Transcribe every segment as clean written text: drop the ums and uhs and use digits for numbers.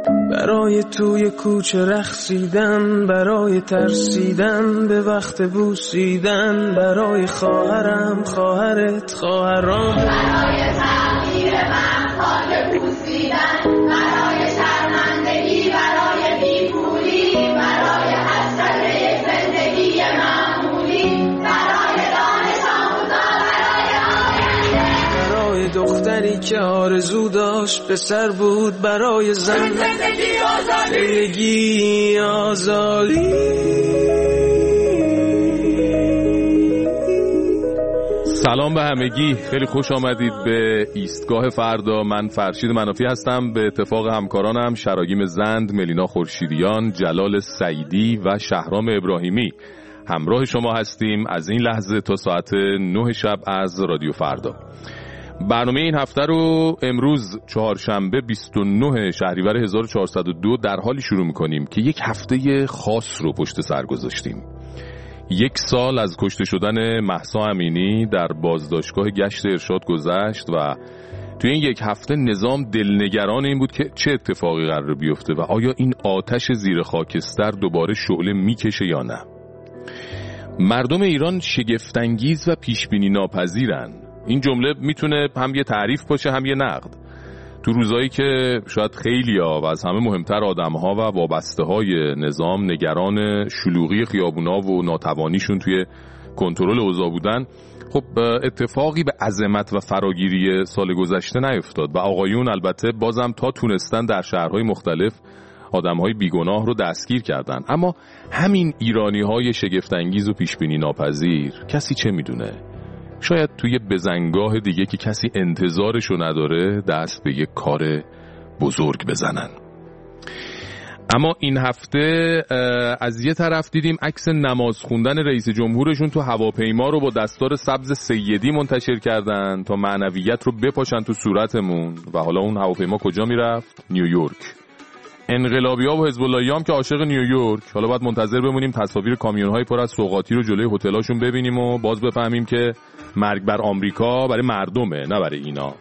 برای توی کوچه رقصیدن، برای ترسیدن به وقت بوسیدن، برای خواهرم، خواهرت، خواهرام، برای تغییر من، خاک بوسیدن، برای شرمندگی، برای بیپولی، برای حسرت یک زندگی معمولی، برای دانش آموزان، برای آینده، برای دختری که آرزو داشت پسر بود، برای زن زندگی آزادی. سلام به همگی، خیلی خوش آمدید به ایستگاه فردا. من فرشید منافی هستم، به اتفاق همکارانم شراگیم زند، ملینا خورشیدیان، جلال سعیدی و شهرام ابراهیمی همراه شما هستیم از این لحظه تا ساعت 9 شب از رادیو فردا. برنامه این هفته رو امروز چهارشنبه 29 شهریور 1402 در حالی شروع می‌کنیم که یک هفته خاص رو پشت سر گذاشتیم. 1 سال از کشته شدن مهسا امینی در بازداشتگاه گشت ارشاد گذشت و توی این یک هفته نظام دلنگران این بود که چه اتفاقی قرار بیفته و آیا این آتش زیر خاکستر دوباره شعله میکشه یا نه. مردم ایران شگفت‌انگیز و پیشبینی ناپذیرن. این جمله میتونه هم یه تعریف باشه هم یه نقد. تو روزایی که شاید خیلی‌ها و از همه مهمتر آدم‌ها و وابسته‌های نظام نگران شلوغی خیابونا و ناتوانیشون توی کنترل اوضاع بودن، خب اتفاقی به عظمت و فراگیری سال گذشته نیفتاد و آقایون البته بازم تا تونستن در شهرهای مختلف آدم‌های بیگناه رو دستگیر کردن. اما همین ایرانی‌های شگفت‌انگیز و پیشبینی ناپذیر، کسی چه میدونه؟ شاید توی بزنگاه دیگه که کسی انتظارشو نداره دست به یک کار بزرگ بزنن. اما این هفته از یه طرف دیدیم عکس نماز خوندن رئیس جمهورشون تو هواپیما رو با دستار سبز سیدی منتشر کردن تا معنویت رو بپاشن تو صورتمون. و حالا اون هواپیما کجا میرفت؟ نیویورک. انقلابی‌ها و حزب اللهیام که عاشق نیویورک. حالا باید منتظر بمونیم تصاویر کامیون‌های پر از سوغاتی رو جلوی هتل‌هاشون ببینیم و باز بفهمیم که مرگ بر آمریکا برای مردمه نه برای اینا.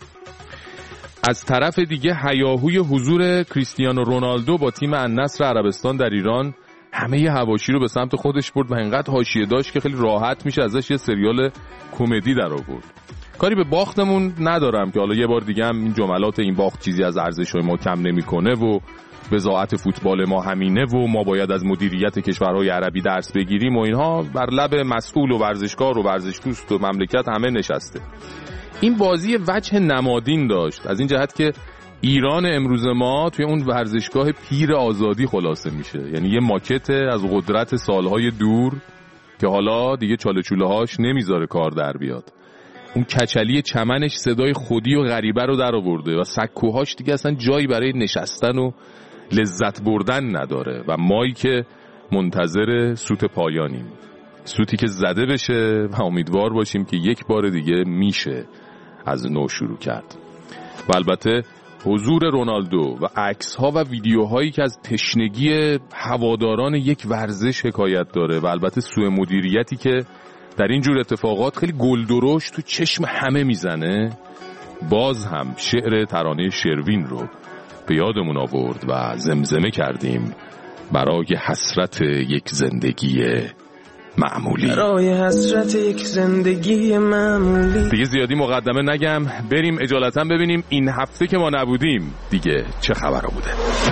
از طرف دیگه هیاهوی حضور کریستیانو رونالدو با تیم النصر عربستان در ایران همه حواشی رو به سمت خودش برد و انقدر حاشیه داشت که خیلی راحت میشه ازش یه سریال کمدی در آورد. کاری به باختمون ندارم که حالا یه بار دیگه هم این جملات این باخت چیزی از ارزش‌های ما کم نمی‌کنه و بضاعت فوتبال ما همینه و ما باید از مدیریت کشورهای عربی درس بگیریم و اینها بر لب مسئول و ورزشکار و ورزش دوست و مملکت همه نشسته. این بازی وجه نمادین داشت از این جهت که ایران امروز ما توی اون ورزشگاه پیر آزادی خلاصه میشه، یعنی یه ماکت از قدرت سالهای دور که حالا دیگه چاله چوله هاش نمیذاره کار در بیاد. اون کچلی چمنش صدای خودی و غریبه رو در آورده و سکوهاش دیگه اصلا جایی برای نشستن و لذت بردن نداره و مایی که منتظر سوت پایانیم، سوتی که زده بشه و امیدوار باشیم که یک بار دیگه میشه از نو شروع کرد. و البته حضور رونالدو و عکس‌ها و ویدیوهایی که از تشنگی هواداران یک ورزش حکایت داره و البته سوء مدیریتی که در این جور اتفاقات خیلی گلدرشت تو چشم همه میزنه، باز هم شعر ترانه شروین رو به یادمون آورد و زمزمه کردیم برای حسرت یک زندگی معمولی. برای حسرت یک زندگی معمولی. دیگه زیادی مقدمه نگم، بریم اجالتا ببینیم این هفته که ما نبودیم دیگه چه خبرها بوده.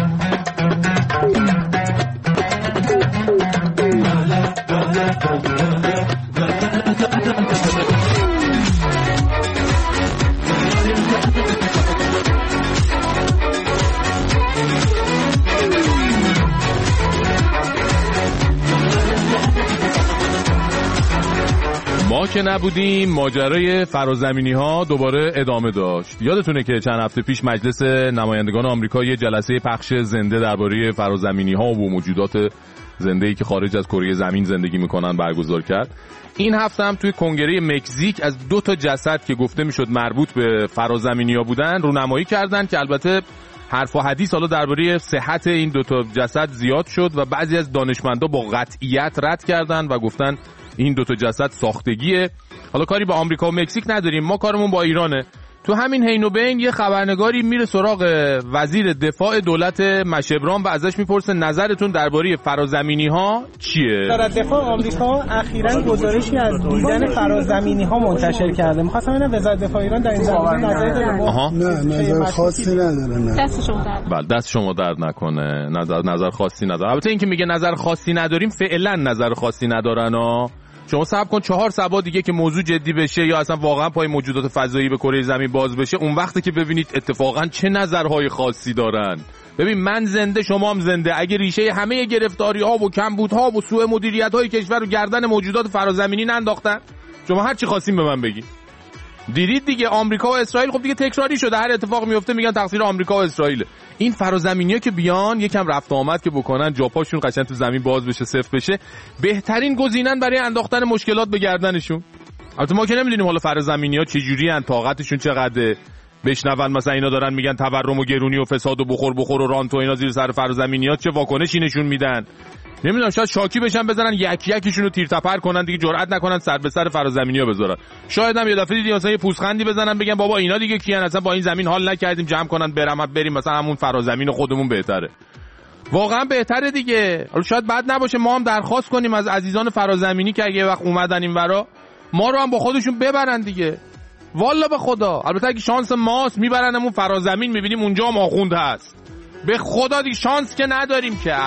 ما که نبودیم ماجرای فرازمینی ها دوباره ادامه داشت. یادتونه که چند هفته پیش مجلس نمایندگان آمریکا یه جلسه پخش زنده درباره فرازمینی ها و موجودات زنده‌ای که خارج از کره زمین زندگی میکنن برگزار کرد. این هفته هم توی کنگره مکزیک از 2 جسد که گفته میشد مربوط به فرازمینی‌ها بودن رونمایی کردن که البته حرف و حدیث حالا درباره صحت این 2 جسد زیاد شد و بعضی از دانشمندا با قطعیت رد کردن و گفتن این 2 جسد ساختگیه. حالا کاری با آمریکا و مکزیک نداریم، ما کارمون با ایرانه. تو همین حین و بین یه خبرنگاری میره سراغ وزیر دفاع دولت مشبرام و ازش میپرسه نظرتون درباره فرازمینی‌ها چیه؟ وزارت دفاع آمریکا اخیراً گزارشی از دیدن فرازمینی‌ها منتشر کرده. می‌خواستم ببینم وزارت دفاع ایران در این زمینه نظری داره؟ نه نظر خاصی نداره. دست شما درد نکنه. نظر خاصی نداره. البته این که میگه نظر خاصی نداریم فعلا نظر خاصی ندارن ها. شما صبر کن 4 سبا دیگه که موضوع جدی بشه یا اصلا واقعا پای موجودات فضایی به کره زمین باز بشه، اون وقتی که ببینید اتفاقا چه نظرهای خاصی دارن. ببین من زنده شما هم زنده، اگه ریشه همه گرفتاری‌ها و کمبودها و سوء مدیریت‌های کشور رو گردن موجودات فرازمینی ننداختن، شما هر چی خواستین به من بگید. دیدید دیگه آمریکا و اسرائیل، خب دیگه تکراری شده، هر اتفاق میفته میگن تقصیر آمریکا و اسرائیل. این فرازمینی‌ها که بیان یکم رفت آمد که بکنن، جاپاشون قشنگ تو زمین باز بشه، صفر بشه، بهترین گزینن برای انداختن مشکلات به گردنشون. البته ما که نمیدونیم حالا فرازمینی‌ها چه جوریان، طاقتشون چقدره. بشنون مثلا اینا دارن میگن تورم و گرونی و فساد و بخور و رانت و اینا زیر سر فرازمینی‌ها، چه واکنشی نشون میدن. نمیدونم، شاید شاکی بشن بزنن یکیشون رو تیر تپر کنن دیگه، جرئت نکنن سر به سر فرازمینی‌ها بذارن. شاید هم یه دفعه دیگه مثلا یه پوزخندی بزنن بگن بابا اینا دیگه کیان، اصلا با این زمین حال نکردیم، جمع کنن بریم مثلا همون فرازمین خودمون بهتره. واقعا بهتره دیگه. حالا شاید بد نباشه ما هم درخواست کنیم از عزیزان فرازمینی که اگه وقت اومدن اینورا ما رو هم با خودشون ببرن دیگه. والا به خدا. البته اگه شانس ماست میبرنمون فرازمین، میبینیم اونجا هم آخوند هست. به خدا دیگه شانس که نداریم که.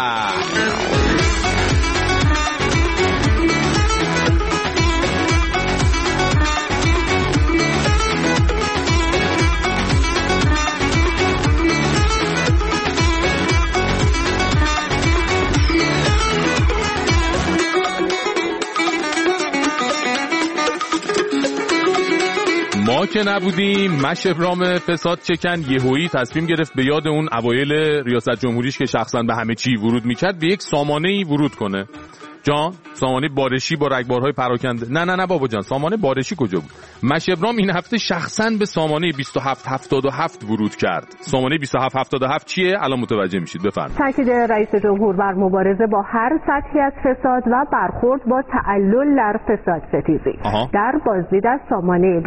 ما که نبودیم مشبرام فساد چکن یهویی تصمیم گرفت به یاد اون اوایل ریاست جمهوریش که شخصا به همه چی ورود میکرد به یک سامانه‌ای ورود کنه. جان سامانه بارشی با رگبارهای پراکنده. نه بابا جان، سامانه بارشی کجا بود؟ مشبرام این هفته شخصا به سامانه 2777 ورود کرد. سامانه 2777 چیه؟ الان متوجه میشید. بفرمایید. تاکید رئیس جمهور بر مبارزه با هر سطحی از فساد و برخورد با تعلل در فساد ستیزی در بازدید از سامانه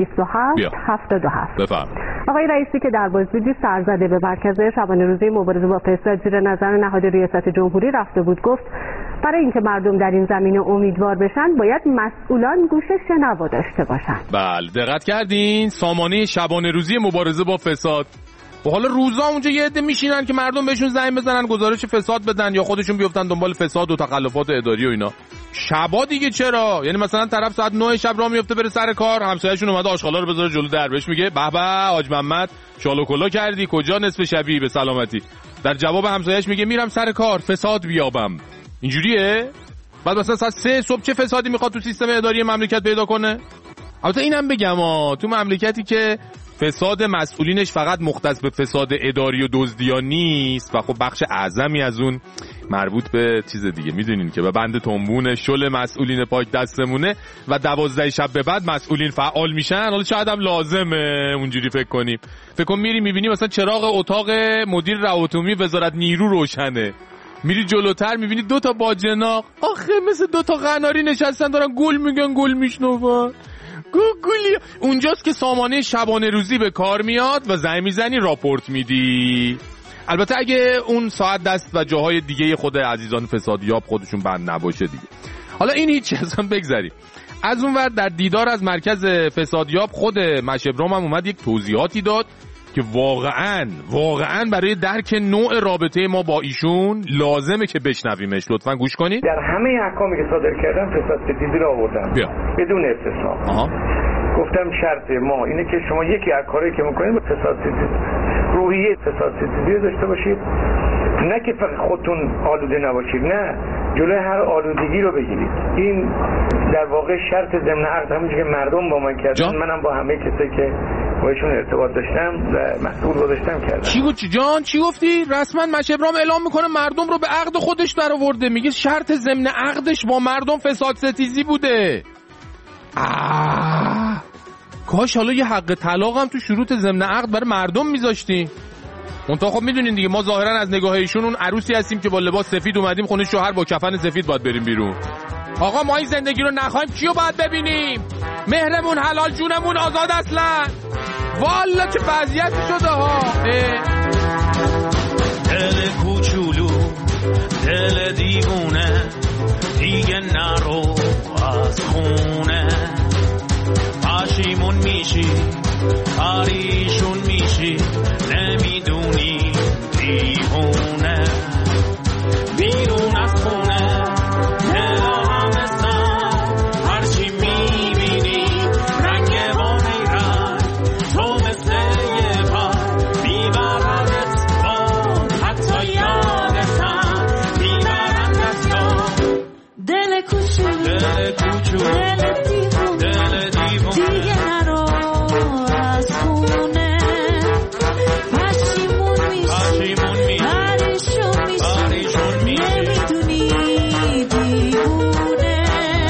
2777. بفرمایید. آقای رئیسی که در بازدیدی سرزده به مرکز شبانه روزی مبارزه با فساد زیر نظر نهاد ریاست جمهوری رفته بود، گفت برای اینکه مردم در این زمینه امیدوار بشن باید مسئولان گوش شنوا داشته باشن. بله دقت کردین؟ سامانه شبانه روزی مبارزه با فساد. و حالا روزا اونجا یه عده میشینن که مردم بهشون زنگ بزنن گزارش فساد بدن یا خودشون بیفتن دنبال فساد و تخلفات اداری و اینا. شبا دیگه چرا؟ یعنی مثلا طرف ساعت 9 شب راه میفته بره سر کار، همسایه‌شون اومده آشغالا رو بذاره جلو در، بهش میگه به به حاج محمد شالو کلا کردی، کجا نصف شبی به سلامتی؟ در جواب همسایه‌اش میگه میرم سر کار فساد بیابم. اینجوریه؟ بعد مثلا ساعت 3 صبح چه فسادی میخواد تو سیستم اداری مملکت پیدا کنه؟ البته اینم بگم تو مملکتی که فساد مسئولینش فقط مختص به فساد اداری و دزدیا نیست و خب بخش اعظمی از اون مربوط به چیز دیگه، میدونین که به بند تنبون شل مسئولین پاک دستمونه و 12 شب به بعد مسئولین فعال میشن. حالا شاید هم لازمه اونجوری فکر کنیم. فکر کن میری میبینی مثلا چراغ اتاق مدیر روابط وزارت نیرو روشنه، میری جلوتر میبینی 2 تا باجناق آخه مثل 2 تا قناری نشستن دارن گل میگن، گل میشنون. گوگلی اونجاست که سامانه شبانه روزی به کار میاد و زنگ میزنی راپورت میدی. البته اگه اون ساعت دست و جاهای دیگه خود عزیزان فسادیاب خودشون بند نباشه دیگه. حالا این هیچ اصلا بگذاریم. از اون ور در دیدار از مرکز فسادیاب خود مشبرام هم اومد یک توضیحاتی داد که واقعاً برای درک نوع رابطه ما با ایشون لازمه که بشنویمش. لطفاً گوش کنید. در همه احکامی که صادر کردم فساد ستیزی رو آوردم بدون استثنا. گفتم شرط ما اینه که شما یکی از کارهایی که میکنید با فساد ستیزی روحیه فساد ستیزی داشته باشید، نه که فقط خودتون آلوده نباشید، نه جلوی هر آلودگی رو بگیرید. این در واقع شرط ضمن عقد همونجوری که مردم با من کردن منم با همه کسایی که با ایشون ارتباط داشتم و مسئول گذاشتم کردم. چی گفتی؟ رسما مشبرام اعلام میکنه مردم رو به عقد خودش در آورده، میگه شرط ضمن عقدش با مردم فساد ستیزی بوده. کاش حالا یه حق طلاق هم تو شروط ضمن عقد برای مردم میذاشتیم. منتها خب میدونین دیگه ما ظاهرا از نگاه ایشون اون عروسی هستیم که با لباس سفید اومدیم خونه شوهر با کفن سفید باید بریم بیرون. آقا ما این زندگی رو نخوایم کیو باید ببینیم؟ مهرمون حلال جونمون آزاد اصلا. والا چه وضعیتی شده ها. دل کوچولو دل دیوونه دیگه نرو از خونه، پشیمون میشی پریشون میشی نمیدونی دیوونه، بیرون از خونه دلا همه سر هرچی میبینی رنگ بانی رنگ، تو مثل یه پر میبردت کن حتی یادتم میبرندت کن. دل کوچولو دل دیوونه دیگه نرو از خونه، پشیمون میشی پریشون میشی نمیدونی دیوونه.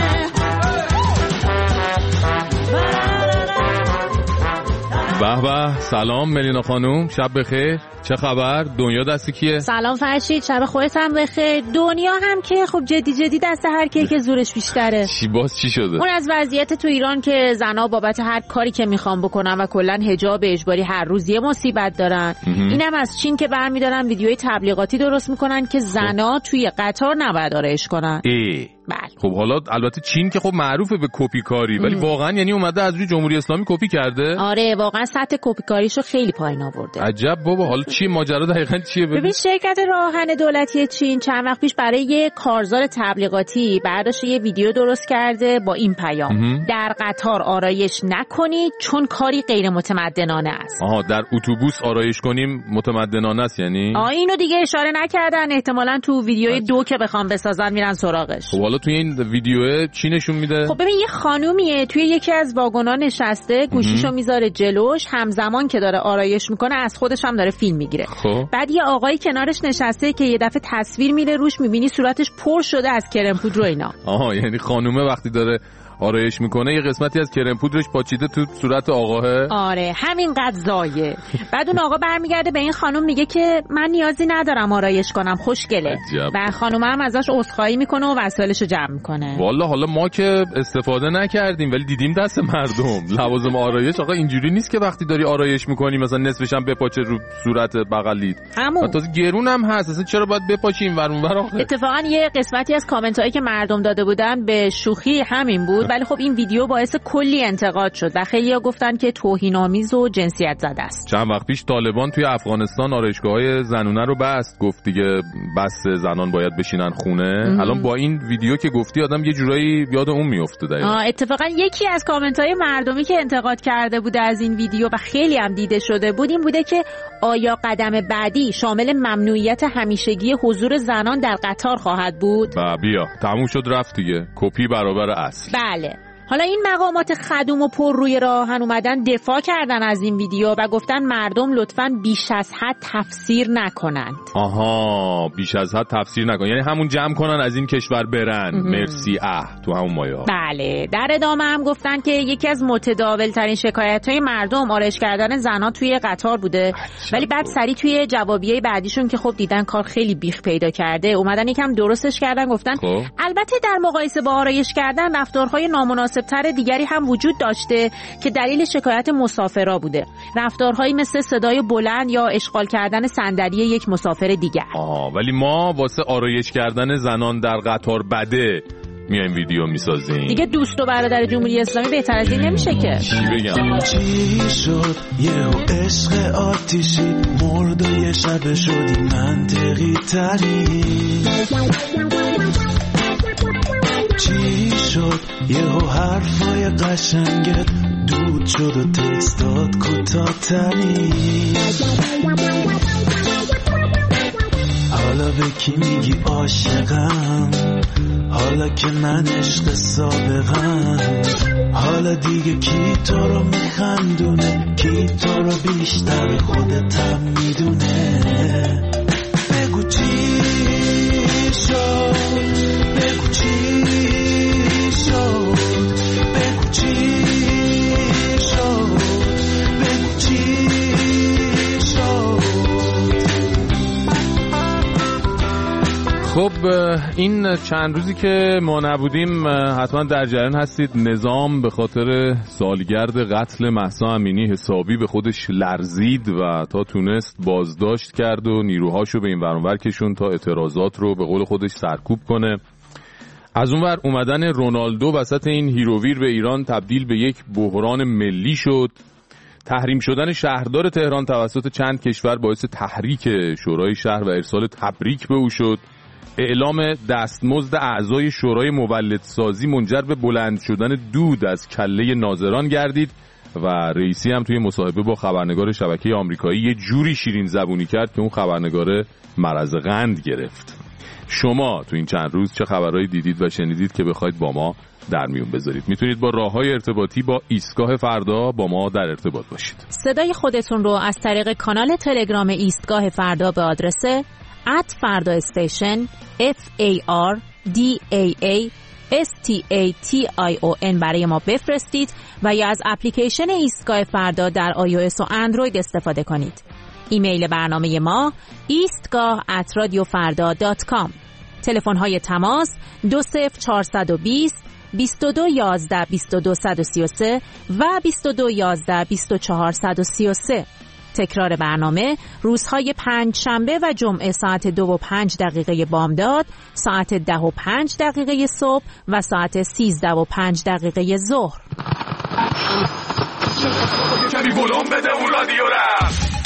به به، سلام ملینا خانوم، شب بخیر. چه خبر؟ دنیا دست کیه؟ سلام فرشید، شب خودت هم بخیر. دنیا هم که خب جدی دست هر کی که زورش بیشتره. چی شده؟ اون از وضعیت تو ایران که زنا بابت هر کاری که میخوان بکنن و کلا حجاب اجباری هر روز یه مصیبت دارن. اینم از چین که برمیدارن ویدیوی تبلیغاتی درست میکنن که زنا توی قطار نباید آرایش کنن. بله. خب حالا البته چین که خب معروفه به کپی کاری، ولی واقعا یعنی اومده از روی جمهوری اسلامی کپی کرده؟ آره واقعا سطح کپی کاریشو خیلی پایین آورده. عجب بابا. حالا چی ماجرا دقیقاً چیه؟ ببین شرکت راهن دولتی چین چند وقت پیش برای یه کارزار تبلیغاتی برداشت یه ویدیو درست کرده با این پیام: در قطار آرایش نکنید چون کاری غیر متمدنانه است. آها، در اتوبوس آرایش کنیم متمدنانه است یعنی؟ اینو دیگه اشاره نکردن، احتمالاً تو ویدیوی 2 که بخوام بسازن میرن سراغش. خب حالا توی این ویدیو چی نشون میده؟ خب ببین یه خانومیه توی یکی از واگن‌ها نشسته، گوشیشو میذاره جلوش، همزمان که داره آرایش میکنه از خودش هم داره فیلم میگیره. بعد یه آقایی کنارش نشسته که یه دفعه تصویر میره روش، میبینی صورتش پر شده از کرم پودر و اینا. آها، یعنی خانومه وقتی داره آرایش میکنه یه قسمتی از کرم پودرش پاچیده تو صورت آقاه. آره همینقدر زایه. بعد اون آقا برمیگرده به این خانم میگه که من نیازی ندارم آرایش کنم، خوشگله. و خانومه هم ازش عذرخواهی میکنه و وسایلشو جمع میکنه. والا حالا ما که استفاده نکردیم ولی دیدیم دست مردم لوازم آرایش آقا اینجوری نیست که وقتی داری آرایش میکنی مثلا نصفش هم بپاچه رو صورت بغلیت. و تازه گرون هم هست، اصلا چرا باید بپاچیم ور اون ور آخه؟ اتفاقا یه قسمتی از کامنت هایی که مردم داده بودن به شوخی همین بود، ولی خب این ویدیو باعث کلی انتقاد شد و خیلی‌ها گفتن که توهین‌آمیز و جنسیت زده است. چند وقت پیش طالبان توی افغانستان آرایشگاه‌های زنونه رو بست، گفت دیگه بس زنان باید بشینن خونه. الان با این ویدیو که گفتی آدم یه جورایی یاد اون میفته. اتفاقا یکی از کامنت‌های مردمی که انتقاد کرده بوده از این ویدیو و خیلی هم دیده شده بود این بوده که آیا قدم بعدی شامل ممنوعیت همیشگی حضور زنان در قطار خواهد بود؟ بیا تموم شد رفت دیگه، کپی برابر اصل. بله. حالا این مقامات خدوم و پر روی راهن اومدن دفاع کردن از این ویدیو و گفتن مردم لطفاً بیش از حد تفسیر نکنند. آها، بیش از حد تفسیر نکن، یعنی همون جمع کنن از این کشور برن. مرسی تو همون مایه. بله. در ادامه هم گفتن که یکی از متداول ترین شکایت‌های مردم آرایش کردن زن‌ها توی قطار بوده، ولی بعد سری توی جوابیه بعدیشون که خب دیدن کار خیلی بیخ پیدا کرده اومدن یکم درستش کردن، گفتن البته در مقایسه با آرایش کردن رفتارهای نامناسب تر دیگری هم وجود داشته که دلیل شکایت مسافرا بوده. رفتارهایی مثل صدای بلند یا اشغال کردن صندلی یک مسافر دیگر. ولی ما واسه آرایش کردن زنان در قطار بده میایم ویدیو میسازیم. دیگه دوست و برادر جمهوری اسلامی بهتر از این نمیشه که. چی بگم؟ چی شد یهو عشق آتیشی مرد و یه شب شدی منطقی تری. چی شد یهو حرفای قشنگت دود شد و تکستات کوتاه تری. حالا به کی میگی عاشقم، حالا که من عشق سابقم، حالا دیگه کی تو رو میخندونه، کی تو رو بیشتر خودتم میدونه. بگو چی شد، بگو چی شد، بگو چی شد، بگو چی شد. خب این چند روزی که ما نبودیم حتما در جریان هستید. نظام به خاطر سالگرد قتل مهسا امینی حسابی به خودش لرزید و تا تونست بازداشت کرد و نیروهاشو به این ور اون ور کشون تا اعتراضات رو به قول خودش سرکوب کنه. از اون ور اومدن رونالدو وسط این هیروویر به ایران تبدیل به یک بحران ملی شد. تحریم شدن شهردار تهران توسط چند کشور باعث تحریک شورای شهر و ارسال تبریک به او شد. اعلام دستمزد اعضای شورای مولدسازی منجر به بلند شدن دود از کله ناظران گردید و رئیسی هم توی مصاحبه با خبرنگار شبکه آمریکایی یه جوری شیرین زبونی کرد که اون خبرنگار مرض قند گرفت. شما تو این چند روز چه خبرهایی دیدید و شنیدید که بخواید با ما در میون بذارید؟ میتونید با راههای ارتباطی با ایستگاه فردا با ما در ارتباط باشید. صدای خودتون رو از طریق کانال تلگرام ایستگاه فردا به آدرس @fardaStation FARDAASTATION برای ما بفرستید و یا از اپلیکیشن ایستگاه فردا در iOS و اندروید استفاده کنید. ایمیل برنامه ما eastgah@radiofarda.com. تلفن های تماس 20420 2211 22133 و 2211 24133. تکرار برنامه روزهای پنجشنبه و جمعه ساعت 2:05 بامداد، ساعت 10:05 صبح و ساعت 13:05 ظهر. کمی بلند بده اون رادیو را.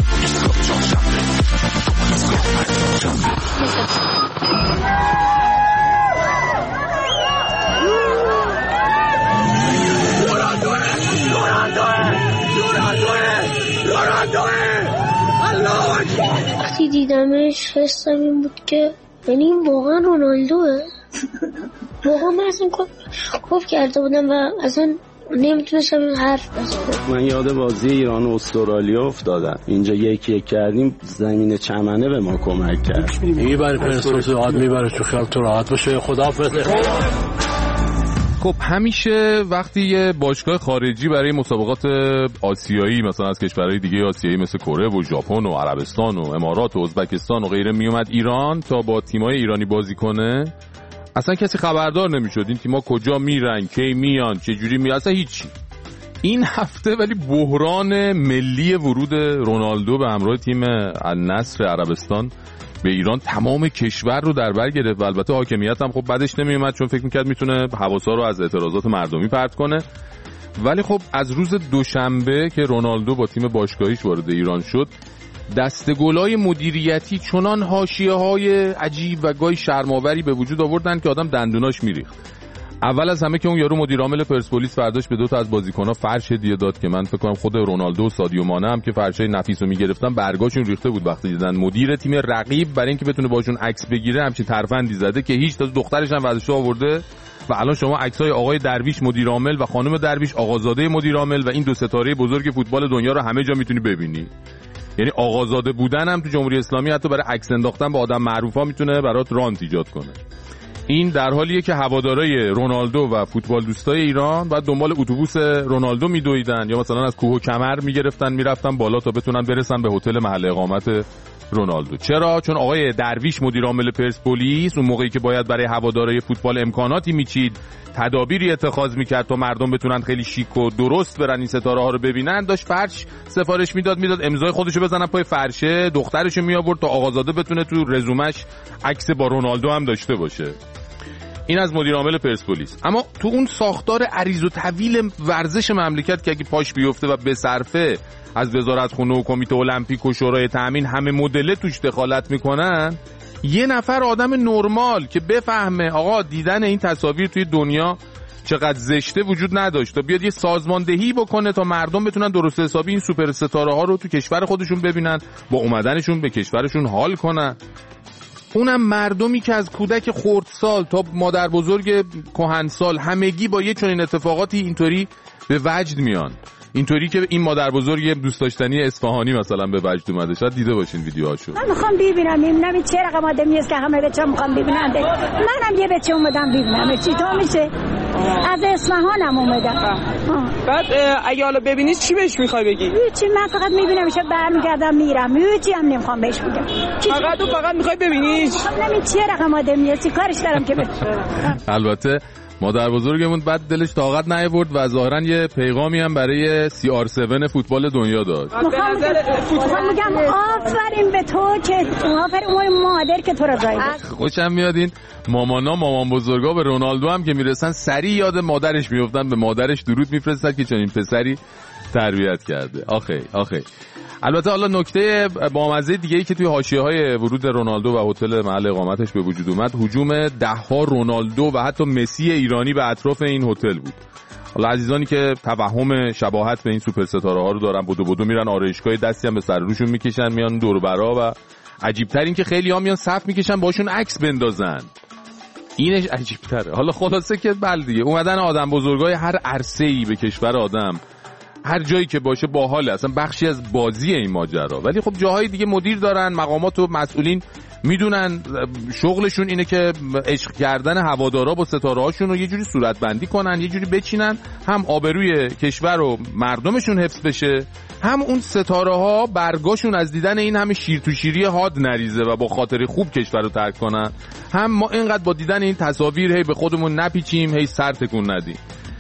وقتی دیدمش حسم این بود که یعنی این واقعا رونالدوه. واقعا من اصلا کف کرده بودم و اصلا نمیتونستم این حرف بزنم. من یاد بازی ایران و استرالیا افتادم. اینجا 1-1 کردیم، زمین چمنه به ما کمک کرد. میبره پرسپولیس میبره تو خیال تو راحت باشه. خداحافظ. خب همیشه وقتی یه باشگاه خارجی برای مسابقات آسیایی مثلا از کشورهای دیگه آسیایی مثل کره و ژاپن و عربستان و امارات و ازبکستان و غیره میومد ایران تا با تیمای ایرانی بازی کنه، اصلا کسی خبردار نمیشد این تیما کجا میرن، کی میان، چه جوری میان، اصلا هیچی. این هفته ولی بحران ملی ورود رونالدو به همراه تیم النصر عربستان به ایران تمام کشور رو در بر گرفت و البته حاکمیت هم خب بعدش نمیومد چون فکر میکرد میتونه حواسا رو از اعتراضات مردمی پرت کنه. ولی خب از روز دوشنبه که رونالدو با تیم باشگاهیش وارد ایران شد، دسته‌گلای مدیریتی چنان حاشیه‌های عجیب و گاهی شرم‌آوری به وجود آوردن که آدم دندوناش میریخت. اول از همه که اون یارو مدیر عامل پرسپولیس فرداش به 2 تا از بازیکن‌ها فرش هدیه داد که من فکر کنم خود رونالدو و سادیو مانه هم که فرشای نفیسو میگرفتن برگاشون ریخته بود وقتی دیدن مدیر تیم رقیب برای اینکه بتونه باشون عکس بگیره همچین ترفندی زده که هیچ، تا دخترش هم ورزشگاه آورده و الان شما عکسای آقای درویش مدیر عامل و خانم درویش آقازاده مدیر عامل و این 2 ستاره بزرگ فوتبال دنیا رو همه جا میتونی ببینی. یعنی آقازاده بودن هم تو جمهوری اسلامی حتی برای عکس انداختن با آدم معروفا میتونه برات رانت ایجاد کنه. این در حالیه که هوادارهای رونالدو و فوتبال دوستای ایران بعد دنبال اتوبوس رونالدو میدویدن یا مثلا از کوه و کمر میگرفتن میرفتن بالا تا بتونن برسن به هتل محل اقامت رونالدو. چرا؟ چون آقای درویش مدیر عامل پرسپولیس اون موقعی که باید برای هوادارهای فوتبال امکاناتی میچید، تدابیری اتخاذ میکرد تا مردم بتونن خیلی شیک و درست برن این ستاره ها رو ببینن، داشت فرش سفارش میداد امضای خودشو بزنن پای فرشه، دخترشو می آورد تا آقازاده بتونه تو رزومش عکس با رونالدو هم داشته باشه. این از مدیر عامل پرسپولیس. اما تو اون ساختار عریض و طویل ورزش مملکت که اگه پاش بیفته و به صرفه از وزارتخونه و کمیته المپیک و شورای تأمین همه مدل توش دخالت میکنن، یه نفر آدم نرمال که بفهمه آقا دیدن این تصاویر توی دنیا چقدر زشته وجود نداشت تا بیاد یه سازماندهی بکنه تا مردم بتونن درست حسابی این سوپر ستاره ها رو تو کشور خودشون ببینن، با اومدنشون به کشورشون حال کنن. اونم مردمی که از کودک خردسال تا مادر بزرگ کهنسال همگی با یه چنین اتفاقاتی اینطوری به وجد میان. اینطوری که این مادر بزرگ دوست داشتنی اصفهانی مثلا به وجد اومده. شاید دیده باشین ویدیوهاشو. من میخوام ببینم چه رقم آدمی است که همه بچه‌ها میخوام ببینن. منم یه بچه اومدم ببینم چی تا میشه. از اصفهانم اومدم. بعد اگه حالا ببینی چی بهش میخوای بگی؟ چی؟ من فقط میبینم میشه برمیگردم میرم. چی هم نمیخوام بهش بگم. فقط میخوای ببینی؟ خب چه رقم آدمی است کارش دارم که البته مادر بزرگمون بعد دلش طاقت نیاورد و ظاهرا یه پیغامی هم برای CR7 فوتبال دنیا داشت. میخوام بگم آفرین به تو که آفرین اون مادر که تو رو زایید. خوشم میاد این مامان بزرگا به رونالدو هم که میرسن سریع یاد مادرش میافتن، به مادرش درود میفرستن که چنین پسری تربیت کرده. آخه البته حالا نکته بامزه دیگه‌ای که توی حاشیه‌های ورود رونالدو و هتل محل اقامتش به وجود اومد، هجوم ده‌ها رونالدو و حتی مسی ایرانی به اطراف این هتل بود. حالا عزیزانی که توهم شباهت به این سوپر ستاره‌ها رو دارن، بدو میرن آرایشگاه، دستی هم به سر روشون میکشن میان دور و برا، و عجیب‌تر این که خیلی‌ها میان صف میکشن باشون عکس بندازن. اینش عجیب‌تره. حالا خلاصه که بله دیگه اومدن آدم بزرگای هر عرصه‌ای به کشور آدم، هر جایی که باشه باحاله، اصلا بخشی از بازی این ماجرا. ولی خب جاهای دیگه مدیر دارن، مقامات و مسئولین میدونن شغلشون اینه که عشق کردن هوادارا با ستاره هاشون رو یه جوری صورتبندی کنن، یه جوری بچینن، هم آبروی کشور و مردمشون حفظ بشه، هم اون ستاره ها برگاشون از دیدن این همه شیر تو شیری حاد نریزه و با خاطر خوب کشور رو ترک کنن، هم ما اینقدر با دیدن این تصاویر هی به خودمون نپیچیم، هی سر تکون ندیم.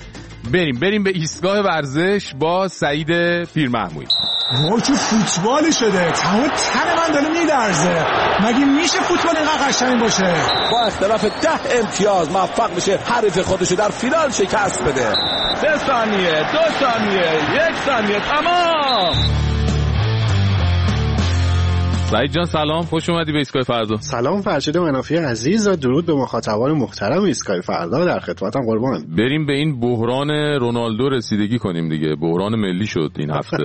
بریم به ایستگاه ورزش با سعید پیرمحمودی. چه فوتبالی شده، تمام تن من داره میدرزه. مگه میشه فوتبال اینقدر قشنگ باشه؟ با اختلاف 10 امتیاز موفق میشه حریف خودشو در فینال شکست بده. 3 ثانیه، 2 ثانیه، 1 ثانیه، تمام. سعید جان سلام، خوش اومدی به ایستگاه فردا. سلام فرشید منافی عزیز و درود به مخاطبان محترم ایستگاه فردا، در خدمتم قربان. بریم به این بحران رونالدو رسیدگی کنیم دیگه، بحران ملی شد این هفته.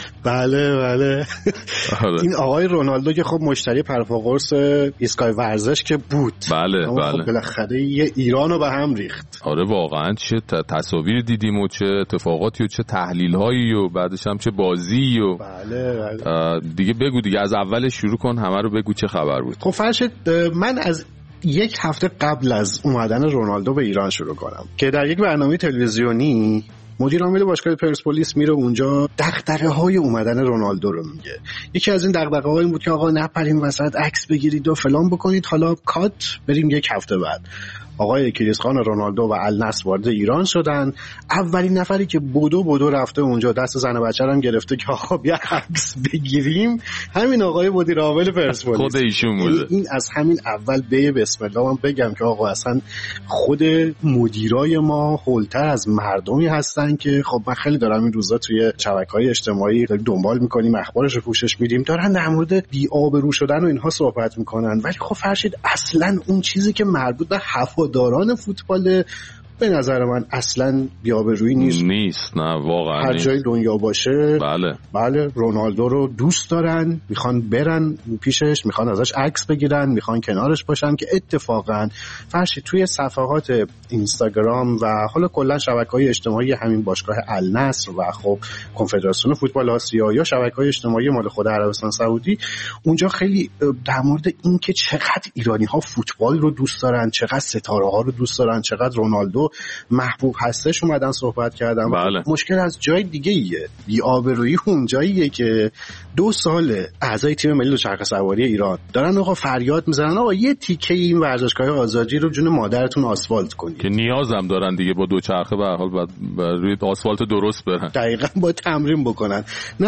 بله این آقای رونالدو که خب مشتری پرفاقرس ایستگاه ورزش که بود، بله خب بالاخره یه ایرانو به هم ریخت. آره واقعا چه تصاویر دیدیم و چه اتفاقاتی و چه تحلیل‌هایی و بعدش هم چه بازی و بله. دیگه بگو دیگه، از اول شروع کن، همه رو بگو چه خبر بود. خب فرشید من از 1 هفته قبل از اومدن رونالدو به ایران شروع کنم که در یک برنامه تلویزیونی مدیر عامل باشگاه پرسپولیس میره اونجا دغدغه‌های اومدن رونالدو رو میگه. یکی از این دغدغه‌ها این بود که آقا نپریم وسط عکس بگیرید و فلان بکنید، حالا کات بریم 1 هفته بعد. آقای کریسخان رونالدو و النصر وارد ایران شدن. اولین نفری که بدو رفته اونجا دست زن و بچه هم گرفته که آقا بیا عکس بگیریم، همین آقای مدیر عامل پرسپولیس. خود ایشون بوده. این از همین اول بسم الله من بگم که آقا اصلا خود مدیرای ما هولتر از مردمی هستن که خب من خیلی دارم این روزا توی شبکه‌های اجتماعی دنبال می‌کنیم، اخبارش رو پوشش میدیم، دارن در مورد بی‌آبرو شدن و اینها صحبت می‌کنن. ولی خب فرشید اصلا اون چیزی که مربوط به هواداران فوتبال به نظر من اصلا بی‌آبرویی نیست. نه واقعا هر جای دنیا باشه بله رونالدو رو دوست دارن، میخوان برن پیشش، میخوان ازش عکس بگیرن، میخوان کنارش باشن، که اتفاقا فرشی توی صفحات اینستاگرام و حالا کلا شبکه‌های اجتماعی همین باشگاه النصر و خب کنفدراسیون فوتبال آسیا یا شبکه‌های اجتماعی مال خود عربستان سعودی، اونجا خیلی در مورد این که چقدر ایرانی‌ها فوتبال رو دوست دارن، چقدر ستاره‌ها رو دوست دارن، چقدر رونالدو محبوب هستش اومدن صحبت کردن. بله. مشکل از جای دیگه ایه، بی‌آبرویی اون جاییه که 2 سال اعضای تیم ملی دوچرخه سواری ایران دارن آقا فریاد میزنن آقا یه تیکه این ورزشگاه آزادی رو جون مادرتون آسفالت کنید، که نیازم دارن دیگه با دوچرخه به هر حال بعد روی آسفالت درست برن، دقیقاً با تمرین بکنن.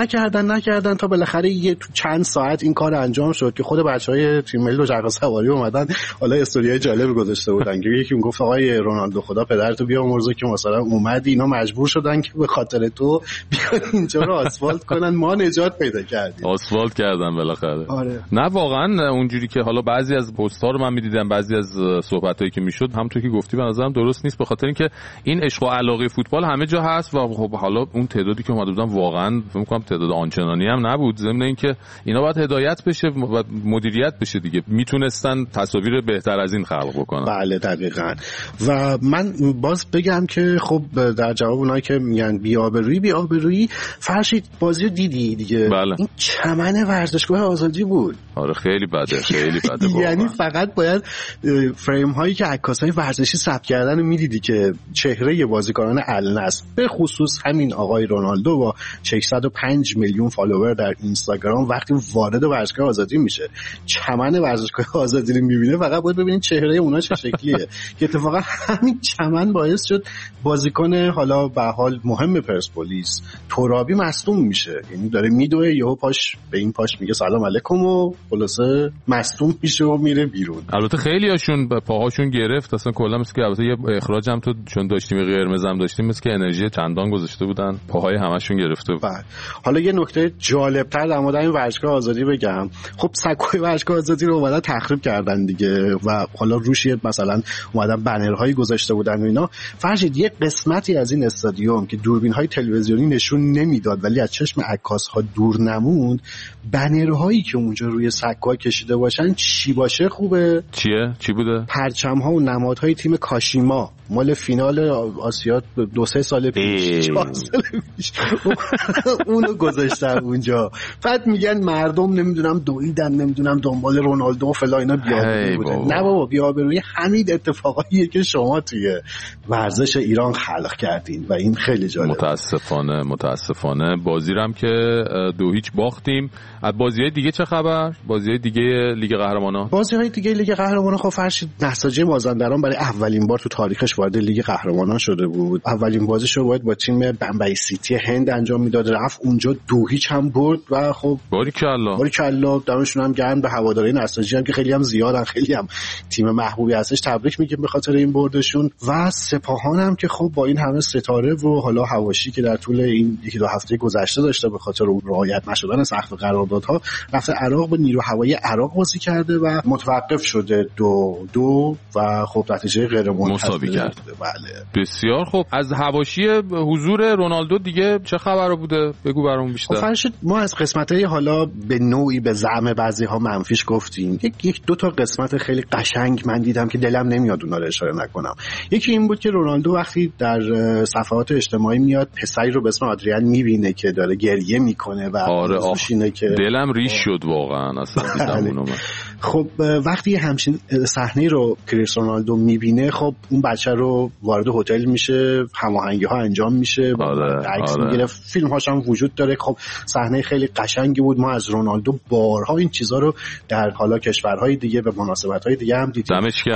نکردن تا بالاخره یه تو چند ساعت این کار انجام شد که خود بچهای تیم ملی دوچرخه سواری اومدن حالا استوریای جالب گذاشته بودن که یکی میگفت آقای رونالدو خدا پدرتو بیامرزه که مثلا اومدی اینا مجبور شدن که به خاطر تو بیان اینجا رو آسفالت کنن، ما نجات پیدا کردیم. آسفالت کردن بالاخره. آره. نه واقعا اونجوری که حالا بعضی از پست‌ها رو من می‌دیدم، بعضی از صحبتایی که میشد، همونطور که گفتی به نظرم درست نیست، به خاطر اینکه این عشق و علاقه فوتبال همه جا هست و خب حالا اون تعدادی که اومده بودن واقعا فکر می‌کنم تعداد آنچنانی هم نبود، ضمن اینکه اینا باید هدایت بشه و مدیریت بشه دیگه، میتونستن تصاویر بهتر از این خلق بکنن. بله دقیقاً. و من باز بگم که خب در جواب اونایی که میگن بی‌آبرویی فرشید بازی رو دیدی دیگه. بله. این چمن ورزشگاه آزادی بود. آره خیلی بده یعنی فقط باید فریم هایی که عکاسای ورزشی ثبت کردن رو میدیدی که چهره بازیکنان النصر به خصوص همین آقای رونالدو با 605 میلیون فالوور در اینستاگرام وقتی وارد ورزشگاه آزادی میشه چمن ورزشگاه آزادی رو میبینه، فقط باید ببینید چهره اونا چه شکلیه که اتفاقا همین چمن باعث شد بازیکن حالا به حال مهم پرسپولیس ترابی مصدوم میشه. یعنی داره میدوه یهو پاش به این پاش میگه سلام علیکم و خلاصه مصدوم میشه و میره بیرون. البته خیلی هاشون به پاهاشون گرفت اصلا کلا مثل که البته یه اخراج هم تو چون داشتیم قرمز هم داشتیم مثل که انرژی چندان گذاشته بودن پاهای همشون گرفته بود. حالا یه نکته جالب‌تر در مورد این ورزشگاه آزادی بگم. خب سکوی ورزشگاه آزادی رو اومدن تخریب کردن دیگه و حالا روش مثلا اومدن بنرهایی گذاشته بودن و اینا. فرض یه قسمتی از این استادیوم که دوربین‌های تلویزیونی نشون نمیداد ولی از چشم عکاس‌ها دور نموند، بنرهایی که اونجا روی سکوها کشیده باشن چی باشه خوبه؟ چی بوده؟ پرچم‌ها و نمادهای تیم کاشیما مال فینال آسیا 2-3 سال پیش اونو گذاشتن اونجا. بعد میگن مردم نمیدونم دویدن نمیدونم دنبال رونالدو و فلان اینا بی‌آبرویی بوده. نه بابا بی‌آبرویی همین اتفاقاییه که شما توی ورزش ایران خلق کردین و این خیلی جالبه. متاسفانه بازی رو هم که 2-0 باختیم. از بازی‌های دیگه چه خبر؟ بازی‌های دیگه لیگ قهرمانان؟ بازی‌های دیگه لیگ قهرمانان خب فرشید نساجی مازندران برای اولین بار تو تاریخش وارد لیگ قهرمانان شده بود. اولین بازیش رو باید با تیم بمبئی سیتی هند انجام میداد، رفت اونجا 2-0 هم برد و خب باریکلا دمشون هم گرم به هواداری نساجی هم که خیلی هم زیادن، خیلی هم تیم محبوبی هستش، تبریک میگم به خاطر این بردشون. و سپاهان هم که خب با این همه ستاره و حالا حواشی که در طول این 1-2 هفته گذشته داشته به خاطر رعایت نشدن سقف قراردادها رفته عراق به نیرو هوایی عراق بازی کرده و متوقف شده 2-2 و خب نتیجه غیر مساوی کرده. بله بسیار خوب. از حواشی حضور رونالدو دیگه چه خبر بوده؟ بگو برامون بیشتر. فرشید ما از قسمت‌های حالا به نوعی به زعم بعضی‌ها منفیش گفتیم. یک دو تا قسمت خیلی قشنگ من دیدم که دلم نمیاد اونا رو اشاره نکنم. یکی این بود که رونالدو وقتی در صفحات اجتماعی میاد پسری رو به اسم آدریان میبینه که داره گریه میکنه و اینه که دلم ریش شد واقعا اصلا دیدم اونو. خب وقتی همچین صحنه رو کریس رونالدو میبینه خب اون بچه رو وارد هتل میشه، هماهنگی‌ها انجام میشه، عکس میگیره، فیلم‌هاش هم وجود داره. خب صحنه خیلی قشنگی بود. ما از رونالدو بارها این چیزا رو در حالا کشورهای دیگه به مناسبت‌های دیگه هم دیدیم.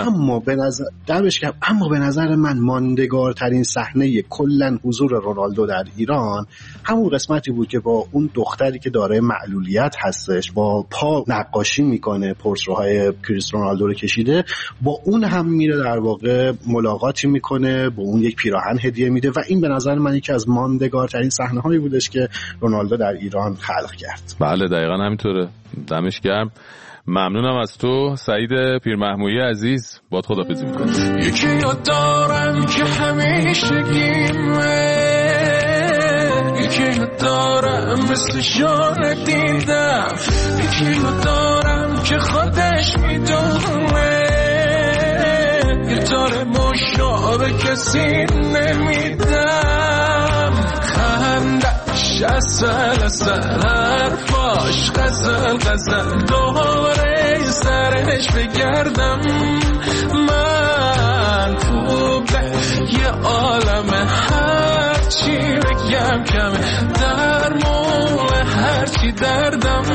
اما به نظر من ماندگارترین صحنه کلا حضور رونالدو در ایران همون قسمتی بود که با اون دختری که دارای معلولیت هستش با پا نقاشی میکنه، پورتره‌های کریس رونالدو رو کشیده، با اون هم میره در واقع ملاقاتی میکنه، با اون یک پیراهن هدیه میده و این به نظر من یکی از ماندگارترین صحنه‌هایی بودش که رونالدو در ایران خلق کرد. بله دقیقاً همینطوره. دمش گرم. ممنونم از تو سعید پیرمحمودی عزیز. باد خداحافظی میکنم. یکی رو دارم که همیشه گیمه، یکی رو دارم مثل شان دیدم، یکی رو دارم که خودش میدونه یه داره مشابه کسی نمیدم. خندش اصل حرفاش غزل دوباره سرش بگردم. من خوبه یه عالم هرچی بگم کمه، درمون هرچی دردم.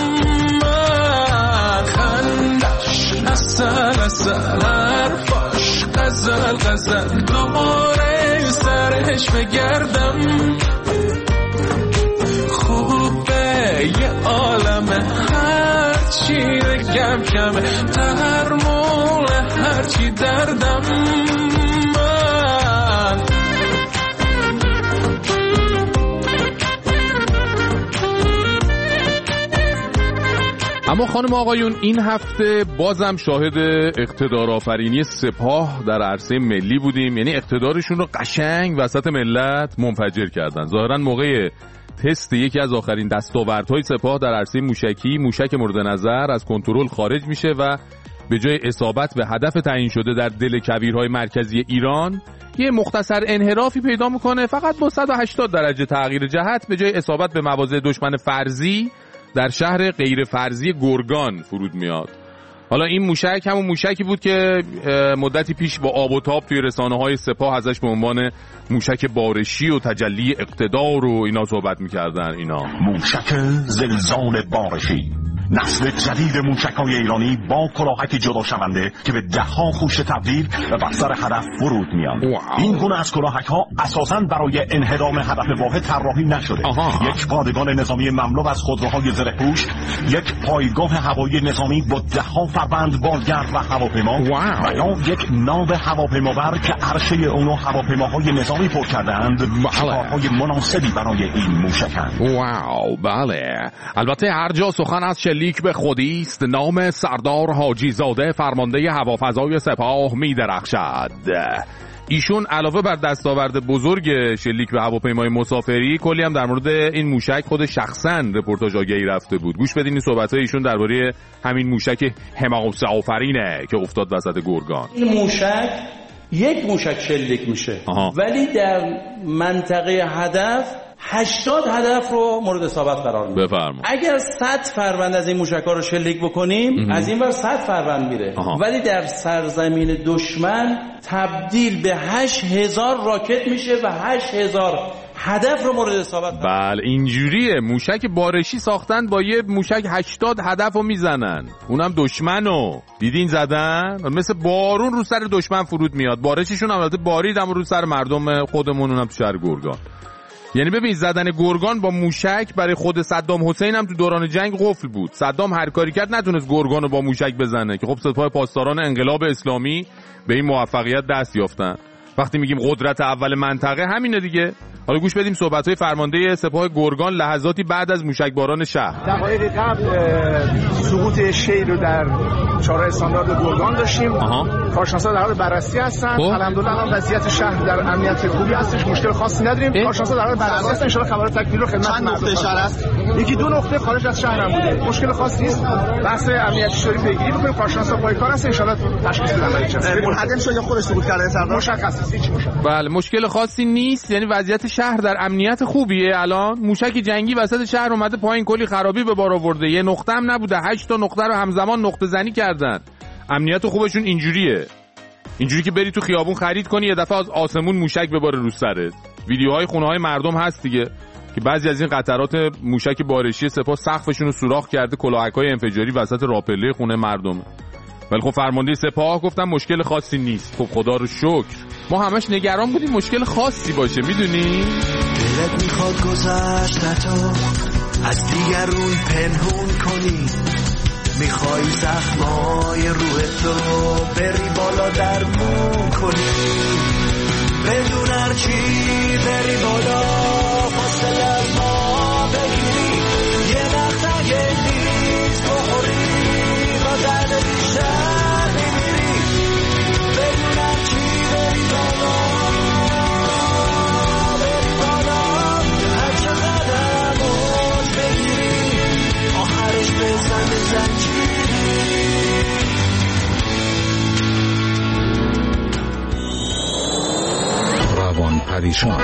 من خندش اصل حرفاش غزل دوباره سرش بگردم. خوبه یه عالم هرچی بگم کمه، درمون هرچی دردم. اما خانم آقایون این هفته بازم شاهد اقتدار آفرینی سپاه در عرصه ملی بودیم. یعنی اقتدارشون رو قشنگ وسط ملت منفجر کردن. ظاهرا موقع تست یکی از آخرین دستاوردهای سپاه در عرصه موشکی، موشک مورد نظر از کنترل خارج میشه و به جای اصابت به هدف تعیین شده در دل کویرهای مرکزی ایران یه مختصر انحرافی پیدا میکنه، فقط با 180 درجه تغییر جهت به جای اصابت به مواضع دشمن فرضی در شهر غیر فرضی گرگان فرود میاد. حالا این موشک همون موشکی بود که مدتی پیش با آب و تاب توی رسانه‌های سپاه ازش به عنوان موشک بارشی و تجلی اقتدار و اینا صحبت می‌کردن. اینا موشک زلزال بارشی، نسل جدید موشک‌های ایرانی با کلاهک جدا شونده که به ده‌ها خوش تبدیل و بر سر هدف فرود میان. این گونه از کلاهک‌ها اساساً برای انهدام هدف واحد طراحی نشده. یک پادگان نظامی مملو از خودروهای زره‌پوش، یک پایگاه هوایی نظامی با ده‌ها فروند بازگرد و هواپیما و یا یک ناو هواپیمابر که عرشه اونو هواپیماهای نظامی پر کرده‌اند. کارهای مناسبی برای این موشکند. واو بله. البته هر جا سخن از شلیک به خودی است، نام سردار حاجی زاده فرمانده هوافضای سپاه می درخشد. ایشون علاوه بر دستاورد بزرگ شلیک به هواپیمای مسافری، کلی هم در مورد این موشک خود شخصا رپورتاج آگهی رفته بود. گوش بدین این صحبت‌های ایشون درباره همین موشک حماسه آفرینه که افتاد وسط گرگان. این موشک یک موشک شلیک میشه ولی در منطقه هدف 80 هدف رو مورد اصابت قرار میده. بفرما. اگر 100 فروند از این موشک‌ها رو شلیک بکنیم از این ور 100 فروند میره ولی در سرزمین دشمن تبدیل به 8000 راکت میشه و 8000 هدف رو مورد اصابت. بله اینجوریه. موشک بارشی ساختن با یه موشک 80 هدف رو میزنن، اونم دشمنو دیدین زدن، مثل بارون رو سر دشمن فرود میاد. بارششون البته باریدم رو سر مردم خودمون، اونم تو شهر گرگان. یعنی ببین زدن گرگان با موشک برای خود صدام حسین هم تو دوران جنگ قفل بود. صدام هر کاری کرد نتونست گرگان رو با موشک بزنه که خب سپاه پاسداران انقلاب اسلامی به این موفقیت دست یافتن. وقتی میگیم قدرت اول منطقه همینه دیگه. حالا گوش بدیم صحبت‌های فرمانده سپاه گرگان لحظاتی بعد از موشکباران شهر. دقایق قبل سقوط شی رو در چهارراه استاندارد گرگان داشتیم. کارشناسا در حال بررسی هستن. الحمدلله الان وضعیت شهر در امنیت خوبی هستش، مشکل خاصی نداریم. کارشناسا در حال بررسی هستن، ان شاء الله خبر تکمیل رو خدمت مردم شهر است. یکی دو نقطه خارج از شهر هم بوده، مشکل خاصی نیست. بحث امنیتی شوری پیگیری می‌کنیم، کارشناسا پای کار هستن، ان شاء الله تشخیص بدن. منهدم شده خودش سقوط کرده سردار مشخص هیچ مشکل. بله مشکل خاصی نیست، یعنی وضعیت شهر در امنیت خوبیه. الان موشک جنگی وسط شهر اومده پایین، کلی خرابی به بار آورده، یه نقطه هم نبوده، 8 تا نقطه رو همزمان نقطه زنی کردن. امنیت خوبشون اینجوریه، اینجوری که بری تو خیابون خرید کنی یه دفعه از آسمون موشک بباره رو سرت. ویدیوهای خونه‌های مردم هست دیگه که بعضی از این قطرات موشک بارشی سپاه سقفشون رو سوراخ کرده، کلاهک‌های انفجاری وسط راهپله خونه مردم. ولی خب فرمانده سپاه گفتن مشکل خاصی نیست. خب خدا رو شکر. ما همش نگران بودیم مشکل خاصی باشه، میدونی؟ دلت میخواد گذشتتو از دیگرون پنهون کنی، میخوای زخمای روح تو بری بالا درمون کنی، بدون هرچی بری بالا فاصله از ما بگیری، یه وقت اگه نیست بخوری با درد بیشتر میمیری، بدون هرچی بری بالا بری بالا، هر چقدر موج بگیری آخرش بزن زنجیری. روان پریشان.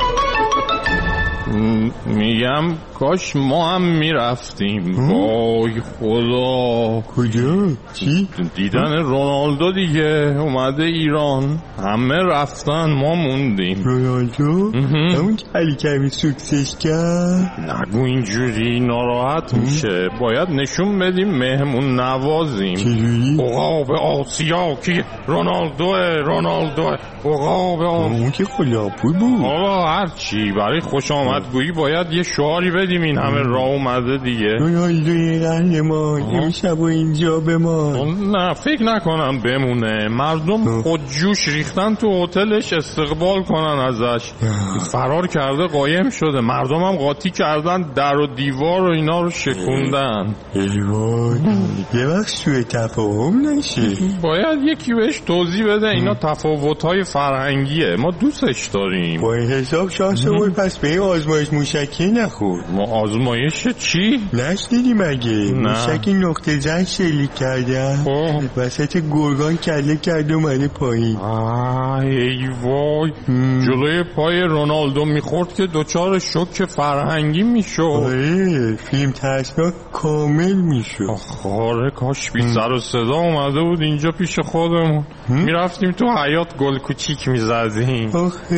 میگم کاش ما هم میرفتیم. وای خدا. کجا؟ چی؟ دیدن رونالدو دیگه اومده ایران، همه رفتن ما موندیم. رونالدو؟ همون که علی کمی سوکسش کرد؟ نگو اینجوری ناراحت میشه، باید نشون بدیم مهمون نوازیم. چجوری؟ عقاب آسیا که رونالدو عقاب اون که خلاپوی بود. حالا هرچی برای خوش آمدگویی باید یه شعاری بدیم، این همه راه اومده دیگه. رونالدوی قهرمان امشب اینجا بمان. نه فکر نکنم بمونه، مردم خود جوش ریختن تو هتلش استقبال کنن ازش. فرار کرده قایم شده، مردم هم قاطی کردن در و دیوار و اینا رو شکوندن. یه وقت سوء تفاهم نشه، باید یکی بهش توضیح بده اینا تفاوت‌های فرهنگیه، ما دوستش داریم. با این حساب شانس بود پس به این آزمایش باش موشکی نخورد. آزمایش چی؟ نشنیدی مگه؟ موشکی نقطه زن شلیک کردن وسط گرگان کله کرده اومده پایین. ای وای جلوی پای رونالدو میخورد که دوچار شوک فرهنگی میشد. آره فیلم ترسناک کامل میشد. آره کاش بی سر و صدا اومده بود اینجا پیش خودمون، میرفتیم تو حیاط گل کوچیک میزدیم.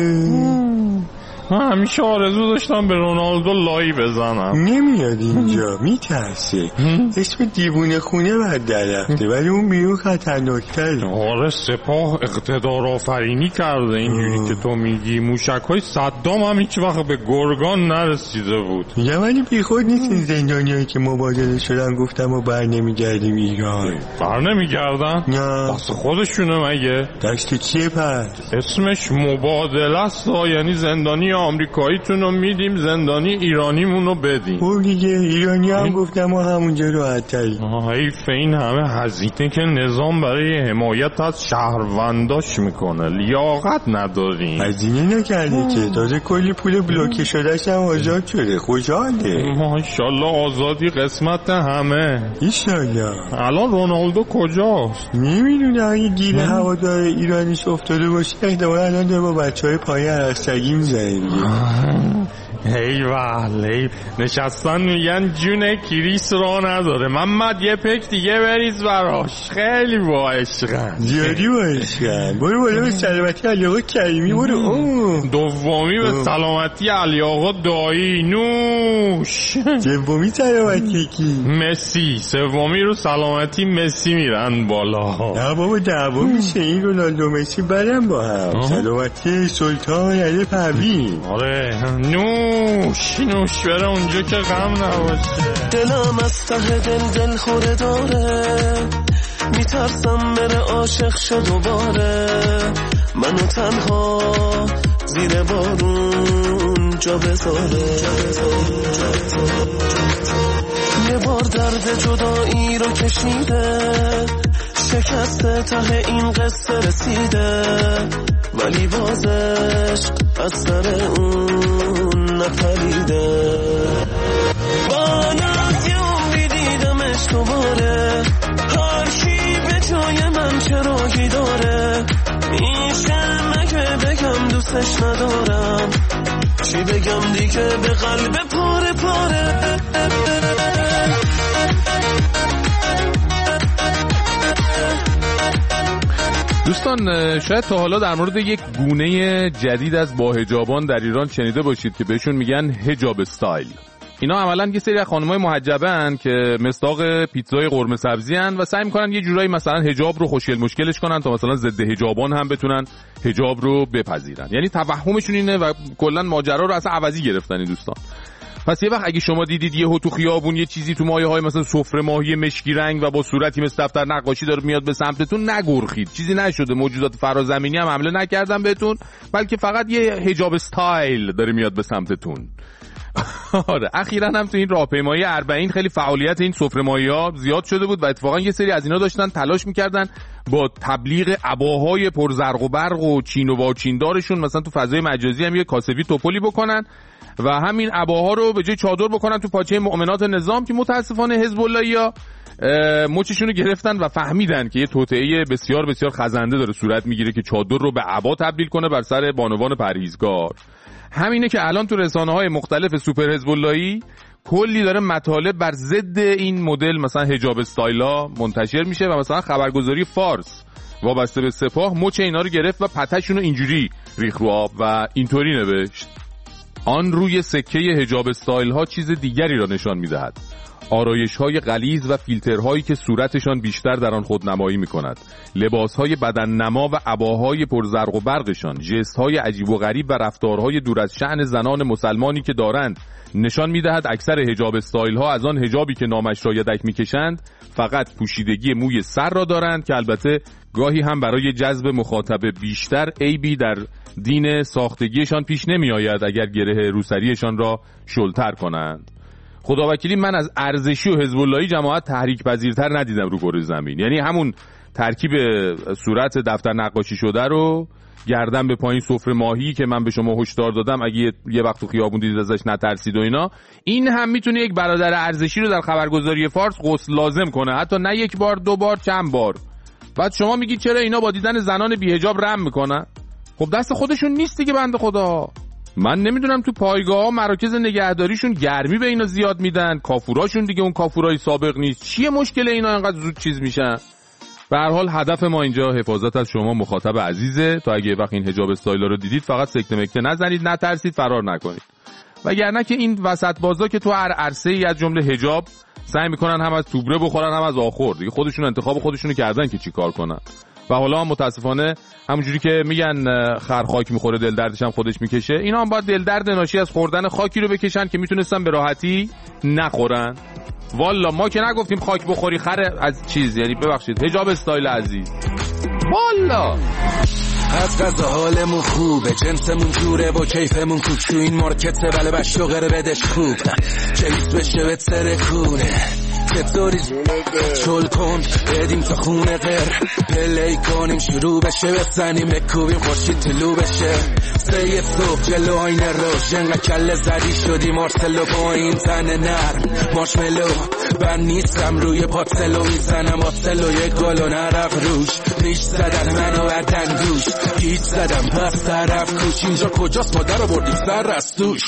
من همیشه آرزو داشتم به رونالدو لایی بزنم. نمیاد اینجا میترسه. اسم دیوونه خونه بعد درفته ولی اون بیرون خطرناکتره. آره سپاه اقتدار آفرینی کرده اینجوری که تو میگی. موشک‌های صدام هم هیچ وقت به گرگان نرسیده بود. یا ولی بی خود نیست این زندانیایی که مبادله شدن گفتم و بر نمیگردیم ایران. بر نمیگردن؟ نه دست خودشونه مگه؟ دست چیه پس؟ اسمش مبادله است، یعنی زندانی آمریکاییتون رو میدیم زندانی ایرانیمون رو بدیم. او دیگه ایرانی هم گفتم و همونجا راحت تری. حیف این همه هزینه که نظام برای حمایت از شهرونداش میکنه، لیاقت نداریم. هزینه نکرده که تازه کلی پول بلوکه شدهش هم آزاد شده. خوشحاله. ماشاءالله آزادی قسمت همه. ایشالله. الان رونالدو کجاست؟ نمیدونه اگه گیر هوادار ایرانیش افتاده باشه احتمالا الان داره با بچهای پایین عرستگی میزنه. هی نشستن میگن جون کریس را نداره. محمد یه پک دیگه بریز براش، خیلی با عشقن، زیادی با عشقن. برو بالا به سلامتی علی آقا کریمی. برو دومی به سلامتی علی آقا دایی نوش. سومی سلامتی کی؟ مسی. سومی رو سلامتی مسی میرن بالا. نه بابا دعوا میشه این رونالدو مسی برن با هم. سلامتی سلطان علی پروین. آره نوش بره اونجا که غم نباشه. دلم از ته دل خوره داره، میترسم بره عاشق شد دوباره. منو تنها زیر بارون جا بذاره. یه بار درد جدایی رو کشیده، شکسته ته این قصه رسیده، ولی بازش از سر اون نپریده. باید یه عمری دیدمش دوباره، هر کی به جای من چراغی داره. میشه مگه بگم دوستش ندارم، چی بگم دیگه به قلب پاره پاره. دوستان شاید تا حالا در مورد یک گونه جدید از باحجابان در ایران شنیده باشید که بهشون میگن حجاب استایل. اینا عملاً یه سری از خانم‌های محجبه‌ان که مصداق پیتزای قرمه سبزی ان و سعی می‌کنن یه جورایی مثلا حجاب رو خوشگل مشکلش کنن تا مثلا ضد حجابان هم بتونن حجاب رو بپذیرن. یعنی توهمشون اینه و کلاً ماجرا رو اصلا عوضی گرفتن این دوستان. پس یه وقت اگه شما دیدید یهو تو خیابون یه چیزی تو مایه‌های مثلا سفره ماهی مشکی رنگ و با صورتی مثل دفتر نقاشی داره میاد به سمتتون، نگرخید. چیزی نشده، موجودات فرازمینی هم حمله نکردن بهتون، بلکه فقط یه حجاب استایل داره میاد به سمتتون. آره اخیراً هم تو این راهپیمایی 40 خیلی فعالیت این سفره‌مایی‌ها زیاد شده بود و اتفاقا یه سری از اینا داشتن تلاش می‌کردن با تبلیغ عباهای پرزرق و برق و چین و واچیندارشون مثلا تو فضای مجازی هم یه کاسبی توپلی بکنن و همین عباها رو به جای چادر بکنن تو پاچه مؤمنات نظام که متاسفانه حزب اللهیا مچشون رو گرفتن و فهمیدن که یه توطئه بسیار بسیار خزنده داره صورت میگیره که چادر رو به عبا تبدیل کنه بر سر بانوان پرهیزگار. همینه که الان تو رسانه‌های مختلف سوپر حزب اللهی کلی داره مطالب بر ضد این مدل مثلا حجاب استایلا منتشر میشه و مثلا خبرگزاری فارس وابسته به سپاه مچ اینا رو گرفت و پتهشون رو اینجوری ریخ رو آب و اینطوری نوشت: آن روی سکه حجاب استایل ها چیز دیگری را نشان میدهد. آرایش های غلیظ و فیلترهایی که صورتشان بیشتر در آن خودنمایی میکند، لباس های بدن نما و عباهای پرزرق و برقشان، جست های عجیب و غریب و رفتارهای دور از شأن زنان مسلمانی که دارند نشان میدهد اکثر حجاب استایل ها از آن حجابی که نامش را یدک میکشند فقط پوشیدگی موی سر را دارند که البته گاهی هم برای جذب مخاطب بیشتر عیبی در دین ساختگیشان پیش نمی آید اگر گره روسریشان را شلتر کنند. خداوکیلی من از ارزشی و حزب اللهی جماعت تحریک پذیرتر ندیدم رو کره زمین. یعنی همون ترکیب صورت دفتر نقاشی شده رو گردن به پایین سفره ماهی که من به شما هشدار دادم اگه یه وقت تو خیابون دیدید ازش نترسید و اینا، این هم میتونه یک برادر ارزشی رو در خبرگزاری فارس غسل لازم کنه، حتی نه یک بار دو بار چند بار. بعد شما میگید چرا اینا با دیدن زنان بی‌حجاب رم میکنن؟ خب دست خودشون نیست دیگه بنده خدا. من نمیدونم تو پایگاه مراکز نگهداریشون گرمی به اینا زیاد میدن، کافوراشون دیگه اون کافورای سابق نیست، چیه مشکل اینا انقدر زود چیز میشن؟ به هر حال هدف ما اینجا حفاظت از شما مخاطب عزیزه، تا اگه وقت این حجاب استایلا رو دیدید فقط سکته مکته نزنید، نترسید، فرار نکنید. وگرنه که این وسط بازا که تو هر عرصه‌ای از جمله حجاب سعی میکنن هم از توبره بخورن هم از آخر، دیگه خودشون انتخاب خودشونو کردن که چی کار کنن. و حالا هم متاسفانه همونجوری که میگن خر خاک میخوره دل دردش هم خودش میکشه، اینا هم باید دل درد ناشی از خوردن خاکی رو بکشن که میتونستن به راحتی نخورن. والا ما که نگفتیم خاک بخوری خر از چیز، یعنی ببخشید حجاب استایل عزیز. والا از غذا حالمون خوبه، جنسمون جوره و کیفمون کوچو، این مارکته بله بشو غره بدش خوب، کیف بشه به سر کونه چطوری چل کن بدیم تا خونه غیر پلی کنیم شروع بشه بزنیم بکوبیم خورشید طلوع بشه سه صبح جلو آینه روش انقدر کله زدی شدی مارسلو با این تن نرم مارشملو من نیستم روی پاتسلو میزنم آسلو یک گل و نرق روش ریش زدن منو بردن گوش گیج زدم پس طرف کوچ اینجا کجاست مادر رو بردیم سر رستوش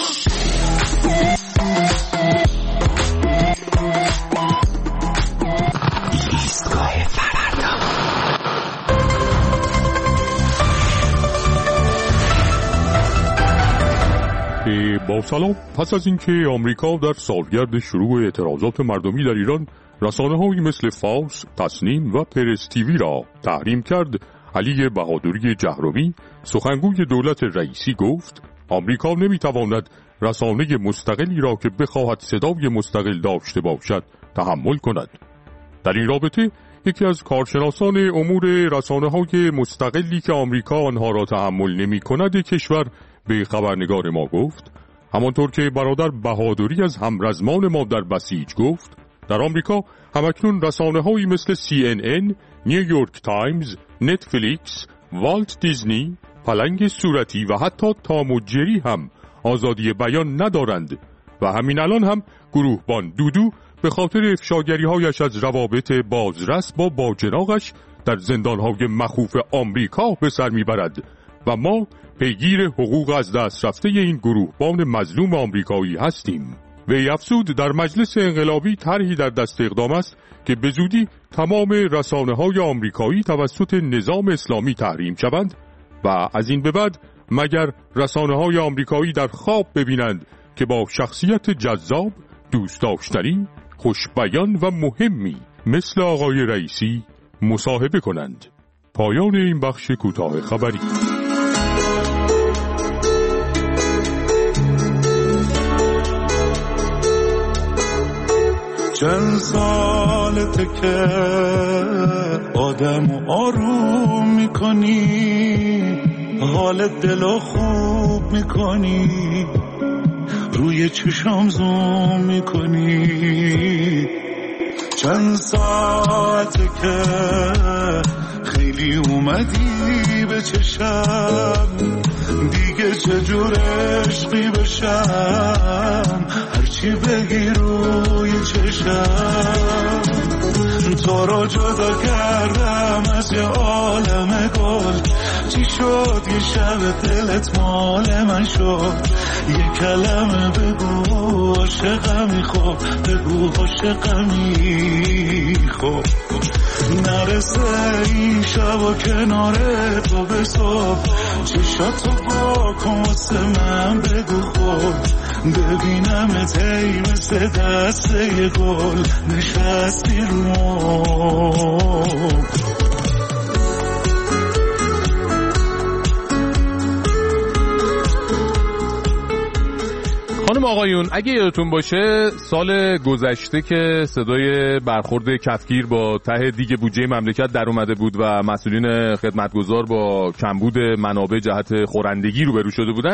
با سلام. پس از اینکه آمریکا در سالگرد شروع اعتراضات مردمی در ایران رسانه‌هایی مثل فارس، تسنیم و پرس تیوی را تحریم کرد، علی بهادری جهرومی سخنگوی دولت رئیسی گفت آمریکا نمیتواند رسانه مستقلی را که بخواهد صدای مستقل داشته باشد تحمل کند. در این رابطه یکی از کارشناسان امور رسانه‌های مستقلی که آمریکا آنها را تحمل نمی‌کند کشور به خبرنگار ما گفت همانطور که برادر بهادری از همرزمان ما در بسیج گفت در آمریکا همکنون رسانه‌هایی مثل CNN، نیویورک تایمز، نتفلیکس، والت دیزنی، پلنگ صورتی و حتی تام و جری هم آزادی بیان ندارند و همین الان هم گروهبان دودو به خاطر افشاگری‌هایش از روابط بازرس با باجناقش در زندان‌های مخوف آمریکا به سر میبرد و ما پیگیر حقوق از دست رفته این گروهبان مظلوم آمریکایی هستیم. وی افزود در مجلس انقلابی طرحی در دست اقدام است که به زودی تمام رسانه‌های آمریکایی توسط نظام اسلامی تحریم شوند و از این به بعد مگر رسانه‌های آمریکایی در خواب ببینند که با شخصیت جذاب، دوست داشتنی، خوشبیان و مهمی مثل آقای رئیسی مصاحبه کنند. پایان این بخش کوتاه خبری. چند سالته که آدم آروم میکنی، حال دلو خوب میکنی، روی چشام زوم میکنی. چند ساعته که خیلی اومدی به چشم، دیگه چجور عشقی بشم، هرچی بگی روی چشم. تو رو جدا کردم از یه عالم گل، چی شد یه شب دلت مال من شد، یه کلمه بگو عاشقمی، خب بگو عاشقمی، خب نرسه این شب و کنار تو به صبح، چشاتو با کن واسه من بگو، خب ببینم تی مثل دسته یه گل نشستی رو. خانم آقایون، اگه یادتون باشه سال گذشته که صدای برخورد کفگیر با ته دیگ بودجه مملکت در اومده بود و مسئولین خدمتگزار با کمبود منابع جهت خورندگی روبرو شده بودن،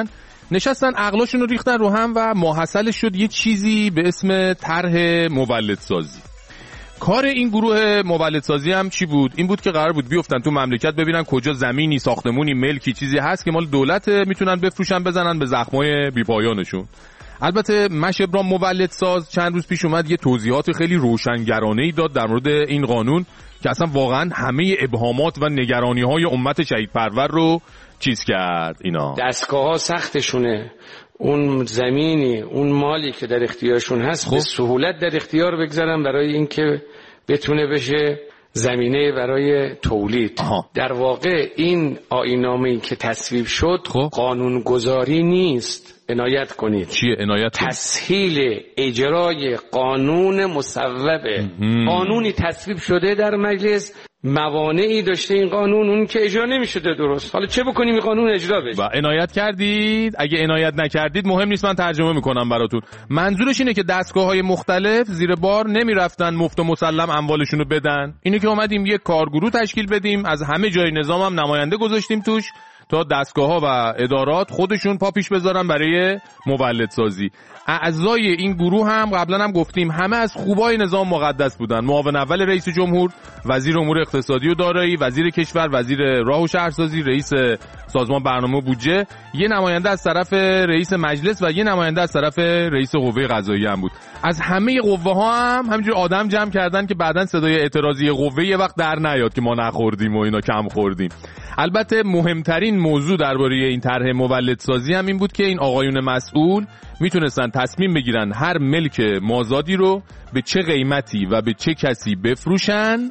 نشستن عقلاشون رو ریختن رو هم و ماحصلش شد یه چیزی به اسم طرح مولدسازی. کار این گروه مولدسازی هم چی بود؟ این بود که قرار بود بیفتن تو مملکت ببینن کجا زمینی، ساختمونی، ملکی چیزی هست که مال دولت میتونن بفروشن بزنن به زخمای بی‌پایانشون. البته مش ابراهیم مولدساز چند روز پیش اومد یه توضیحات خیلی روشنگرانه‌ای داد در مورد این قانون که اصلا واقعا همه ابهامات و نگرانی‌های امت شهید پرور رو چیز کرد. اینا دستگاه‌ها سختشونه، اون زمینی، اون مالی که در اختیارشون هست به سهولت در اختیار بگذارن برای اینکه بتونه بشه زمینه برای تولید. در واقع این آیین‌نامه‌ای که تصویب شد قانونگذاری نیست. عنایت کنید. چیه عنایت کنید؟ تسهیل اجرای قانون مصوبه. قانونی تصویب شده در مجلس، موانعی داشته این قانون، اون که اجرا نمی‌شده درست. حالا چه بکنیم این قانون اجرا بشه؟ و عنایت کردید؟ اگه عنایت نکردید مهم نیست، من ترجمه میکنم براتون. منظورش اینه که دستگاه‌های مختلف زیر بار نمیرفتن مفت و مسلم اموالشون رو بدن. اینه که اومدیم یک کارگروه تشکیل بدیم، از همه جای نظام هم نماینده گذاشتیم توش تا دستگاه‌ها و ادارات خودشون پا پیش بذارن برای مولدسازی. اعضای این گروه هم قبلا هم گفتیم همه از خوبای نظام مقدس بودن. معاون اول رئیس جمهور، وزیر امور اقتصادی و دارایی، وزیر کشور، وزیر راه و شهرسازی، رئیس سازمان برنامه و بودجه، یه نماینده از طرف رئیس مجلس و یه نماینده از طرف رئیس قوه قضاییه هم بود. از همه قوه‌ها هم همینجور آدم جمع کردن که بعداً صدای اعتراضی قوه یه وقت در نیاد که ما نخوردیم و اینا کم خوردیم. البته مهمترین موضوع درباره این طرح مولدسازی هم این بود که این آقایون مسئول میتونستن تصمیم بگیرن هر ملک مازادی رو به چه قیمتی و به چه کسی بفروشن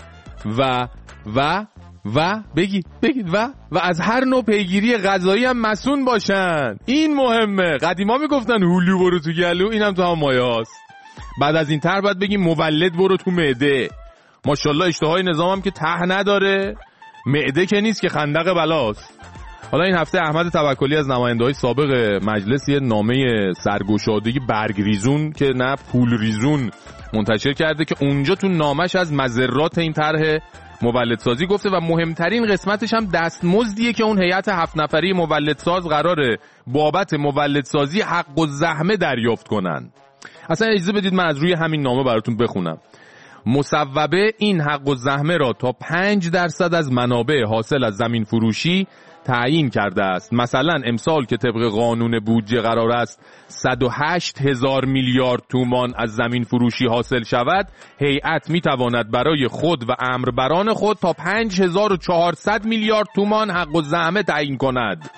و بگید و از هر نوع پیگیری قضایی هم مسئول باشن. این مهمه. قدیما میگفتن هولی برو تو گلو، اینم تو هم مایه هاست. بعد از این طرح باید بگیم مولد برو تو معده. ماشاءالله اشتهای نظام هم که ته نداره، معده که نیست که خندق بلاست. حالا این هفته احمد توکلی از نماینده‌های سابق مجلس یه نامه سرگشادگی برگ ریزون که نه پول ریزون منتشر کرده که اونجا تو نامش از مضرات این طرح مولدسازی گفته و مهمترین قسمتش هم دستمزدیه که اون هیئت 7 نفری مولدساز قراره بابت مولدسازی حق الزحمه دریافت کنن. اصلا اجازه بدید من از روی همین نامه براتون بخونم. مصوبه این حق الزحمه را تا 5% از منابع حاصل از زمین فروشی تعیین کرده است. مثلا امسال که طبق قانون بودجه قرار است 108,000 میلیارد تومان از زمین فروشی حاصل شود، هیئت می تواند برای خود و امربران خود تا 5400 میلیارد تومان حق الزحمه تعیین کند.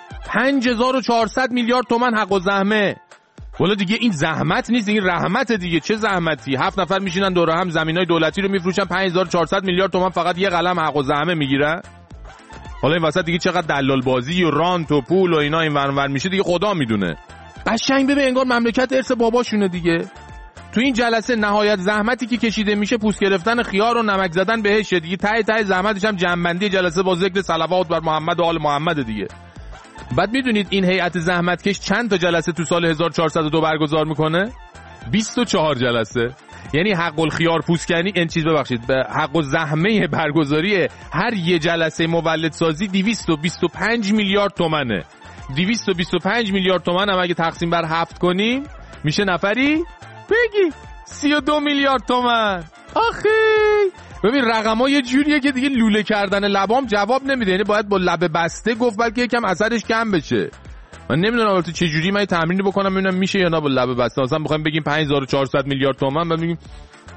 5400 میلیارد تومان حق الزحمه. والا دیگه این زحمت نیست، این رحمت دیگه. چه زحمتی؟ 7 نفر میشینن دور هم زمینای دولتی رو میفروشن، 5400 میلیارد تومان فقط یه قلم حق الزحمه میگیرن. حالا این وسط دیگه چقدر دلال بازی و رانت و پول و اینا این ور میشه دیگه خدا میدونه. قشنگ ببین انگار مملکت ارث باباشونه دیگه. تو این جلسه نهایت زحمتی که کشیده میشه پوست گرفتن خیار و نمک زدن بهش دیگه. ته زحمتش هم جنبندی جلسه با ذکر صلوات بر محمد و آل محمد دیگه. بعد میدونید این هیئت زحمتکش چند تا جلسه تو سال 1402 برگزار میکنه؟ 24 جلسه. یعنی حق الخیار پوستکنی این چیز ببخشید به حق الزحمه برگزاری هر یه جلسه مولدسازی 225 میلیارد تومنه. 225 میلیارد تومن هم اگه تقسیم بر 7 کنیم میشه نفری بگی 32 میلیارد تومن. آخی ببین رقم‌ها یه جوریه که دیگه لوله کردن لبام جواب نمیده. یعنی باید با لب بسته گفت بلکه یکم اثرش کم بشه. من نمیدونم البته چه جوری من تمرین بکنم ببینم میشه یا نه با لب بسته. مثلا می‌خوایم بگیم 5400 میلیارد تومان بعد میگیم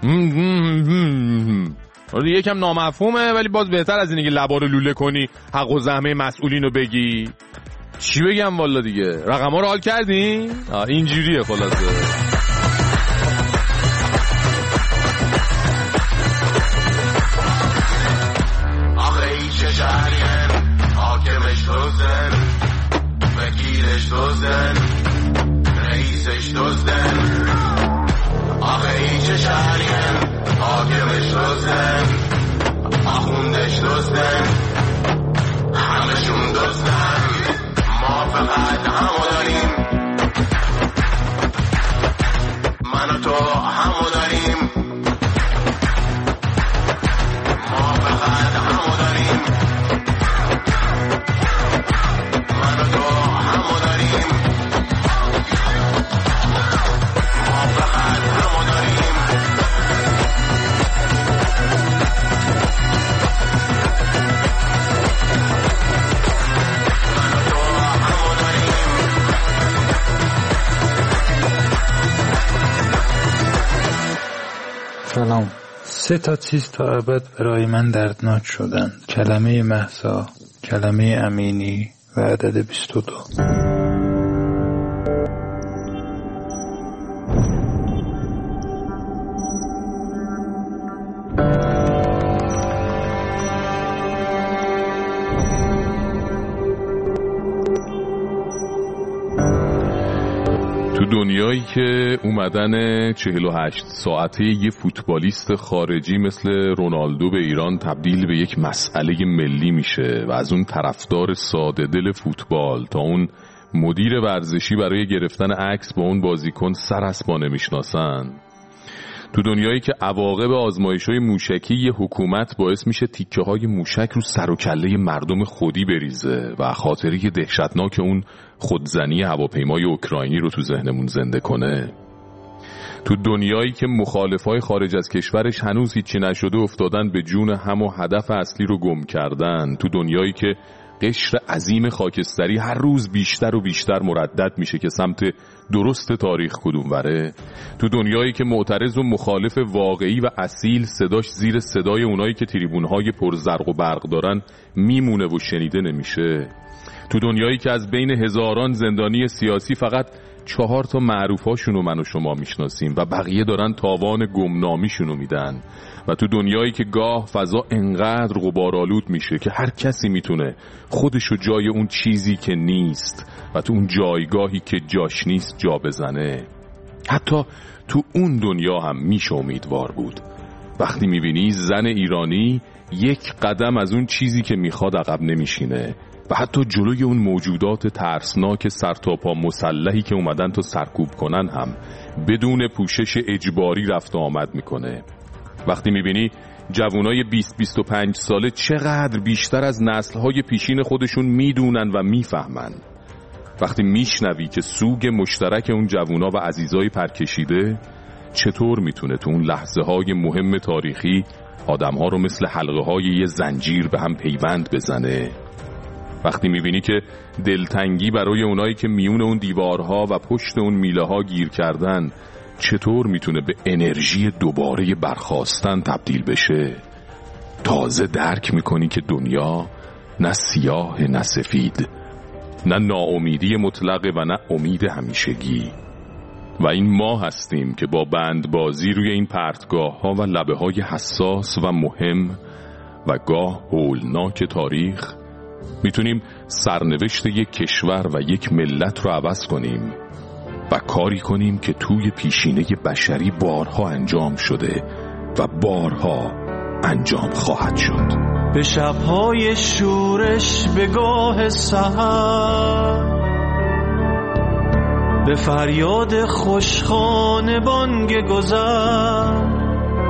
یکم نامفهومه ولی باز بهتر از اینه که لبا رو لوله کنی حق و زحمه مسئولین رو بگی. چی بگم والا دیگه رقم‌ها رو حال کردین؟ اینجوریه خلاصه. دزدن رئیسش دزدن آخه این چه شهریم حاکمش دزدن آخوندش دزدن همشون دزدن ما فقط همو داریم من و تو همو داریم ما فقط همو داریم من و تو همو داریم 3 چیز تا ابد برای من دردناک شدن: کلمه مهسا، کلمه امینی و عدد 22. تو دنیایی که اومدن 48 ساعته یه فوتبالیست خارجی مثل رونالدو به ایران تبدیل به یک مسئله ملی میشه و از اون طرفدار ساده دل فوتبال تا اون مدیر ورزشی برای گرفتن عکس با اون بازیکن سر اسبا نمیشناسن، تو دنیایی که عواقب آزمایش‌های موشکی یه حکومت باعث میشه تیکه‌های موشک رو سر و کله مردم خودی بریزه و خاطره دهشتناک اون خودزنی هواپیمای اوکراینی رو تو ذهنمون زنده کنه، تو دنیایی که مخالفای خارج از کشورش هنوز هیچی نشده افتادن به جون هم و هدف اصلی رو گم کردن، تو دنیایی که قشر عظیم خاکستری هر روز بیشتر و بیشتر مردد میشه که سمت درست تاریخ کدوم وره، تو دنیایی که معترض و مخالف واقعی و اصیل صداش زیر صدای اونایی که تریبونهای پر زرق و برق دارن میمونه و شنیده نمیشه، تو دنیایی که از بین هزاران زندانی سیاسی فقط 4 تا معروفاشونو من و شما میشناسیم و بقیه دارن تاوان گمنامیشونو میدن، و تو دنیایی که گاه فضا انقدر غبارآلود میشه که هر کسی میتونه خودشو جای اون چیزی که نیست و تو اون جایگاهی که جاش نیست جا بزنه، حتی تو اون دنیا هم میشه امیدوار بود وقتی میبینی زن ایرانی یک قدم از اون چیزی که میخواد عقب نمیشینه و حتی جلوی اون موجودات ترسناک سرتاپا مسلحی که اومدن تا سرکوب کنن هم بدون پوشش اجباری رفت و آمد میکنه، وقتی میبینی جوانای 20-25 ساله چقدر بیشتر از نسلهای پیشین خودشون میدونن و میفهمن، وقتی میشنوی که سوگ مشترک اون جوانا و عزیزای پرکشیده چطور میتونه تو اون لحظه های مهم تاریخی آدمها رو مثل حلقه های یه زنجیر به هم پیوند بزنه، وقتی میبینی که دلتنگی برای اونایی که میون اون دیوارها و پشت اون میله ها گیر کردن چطور میتونه به انرژی دوباره برخاستن تبدیل بشه، تازه درک میکنی که دنیا نه سیاه نه سفید، نه ناامیدی مطلقه و نه امید همیشگی، و این ما هستیم که با بندبازی روی این پرتگاه ها و لبه های حساس و مهم و گاه هولناک تاریخ میتونیم سرنوشت یک کشور و یک ملت رو عوض کنیم و کاری کنیم که توی پیشینه بشری بارها انجام شده و بارها انجام خواهد شد. به شب‌های شورش به گاه سحر، به فریاد خوشخانه بانگ گذر،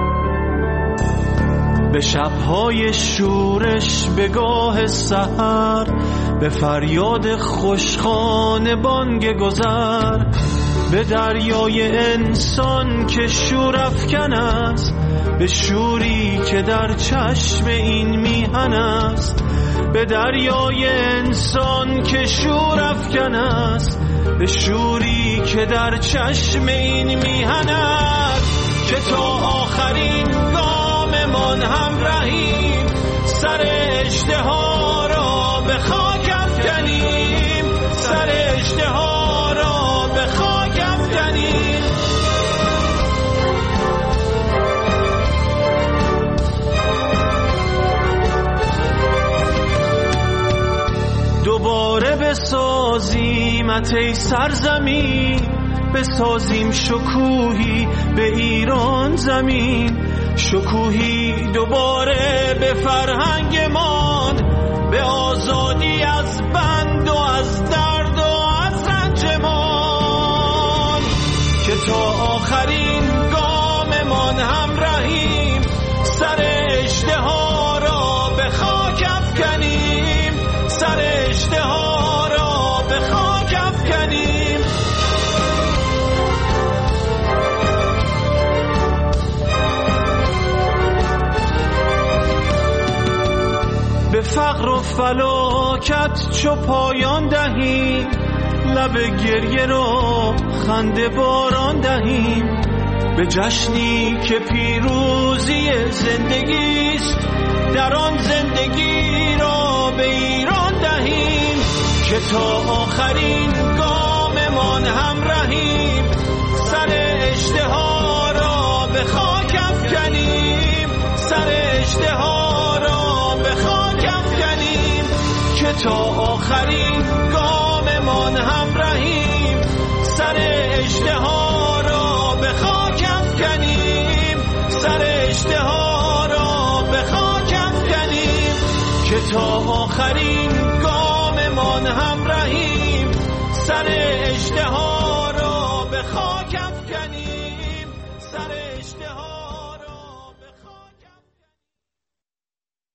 به شب‌های شورش به گاه سحر، به فریاد خوشخانه بانگ گذر، به دریای انسان که شور افکن است، به شوری که در چشم این میهن است، به دریای انسان که شور افکن است، به شوری که در چشم این میهن است، که تا آخرین گاممان هم رهیم، سر اژدها را به خاک افکنیم، سر اژدها را به خاک افکنیم. دوباره بسازیمت ای سرزمین، بسازیم شکوهی به ایران زمین، شکوهی دوباره به فرهنگمان، به آزادی از بند و از درد و از رنجمان، که تا آخرین گاممان هم رهیم، سر اژدها را به خاک افکنیم، سر اژدها را به خاک افکنیم. به فقر و فلاکت چو پایان دهیم، لب گریه را خنده باران دهیم، به جشنی که پیروزی زندگیست، در آن زندگی را به ایران دهیم که تا آخرین گاممان همراهیم، سر اژدها را به خاک افکنیم، سر اژدها را به خاک افکنیم که تا آخرین گاممان همراهیم، سر اژدها را به خاک افکنیم، سر اژدها را به خاک افکنیم که تا آخرین گاممان همراهیم، سر اژدها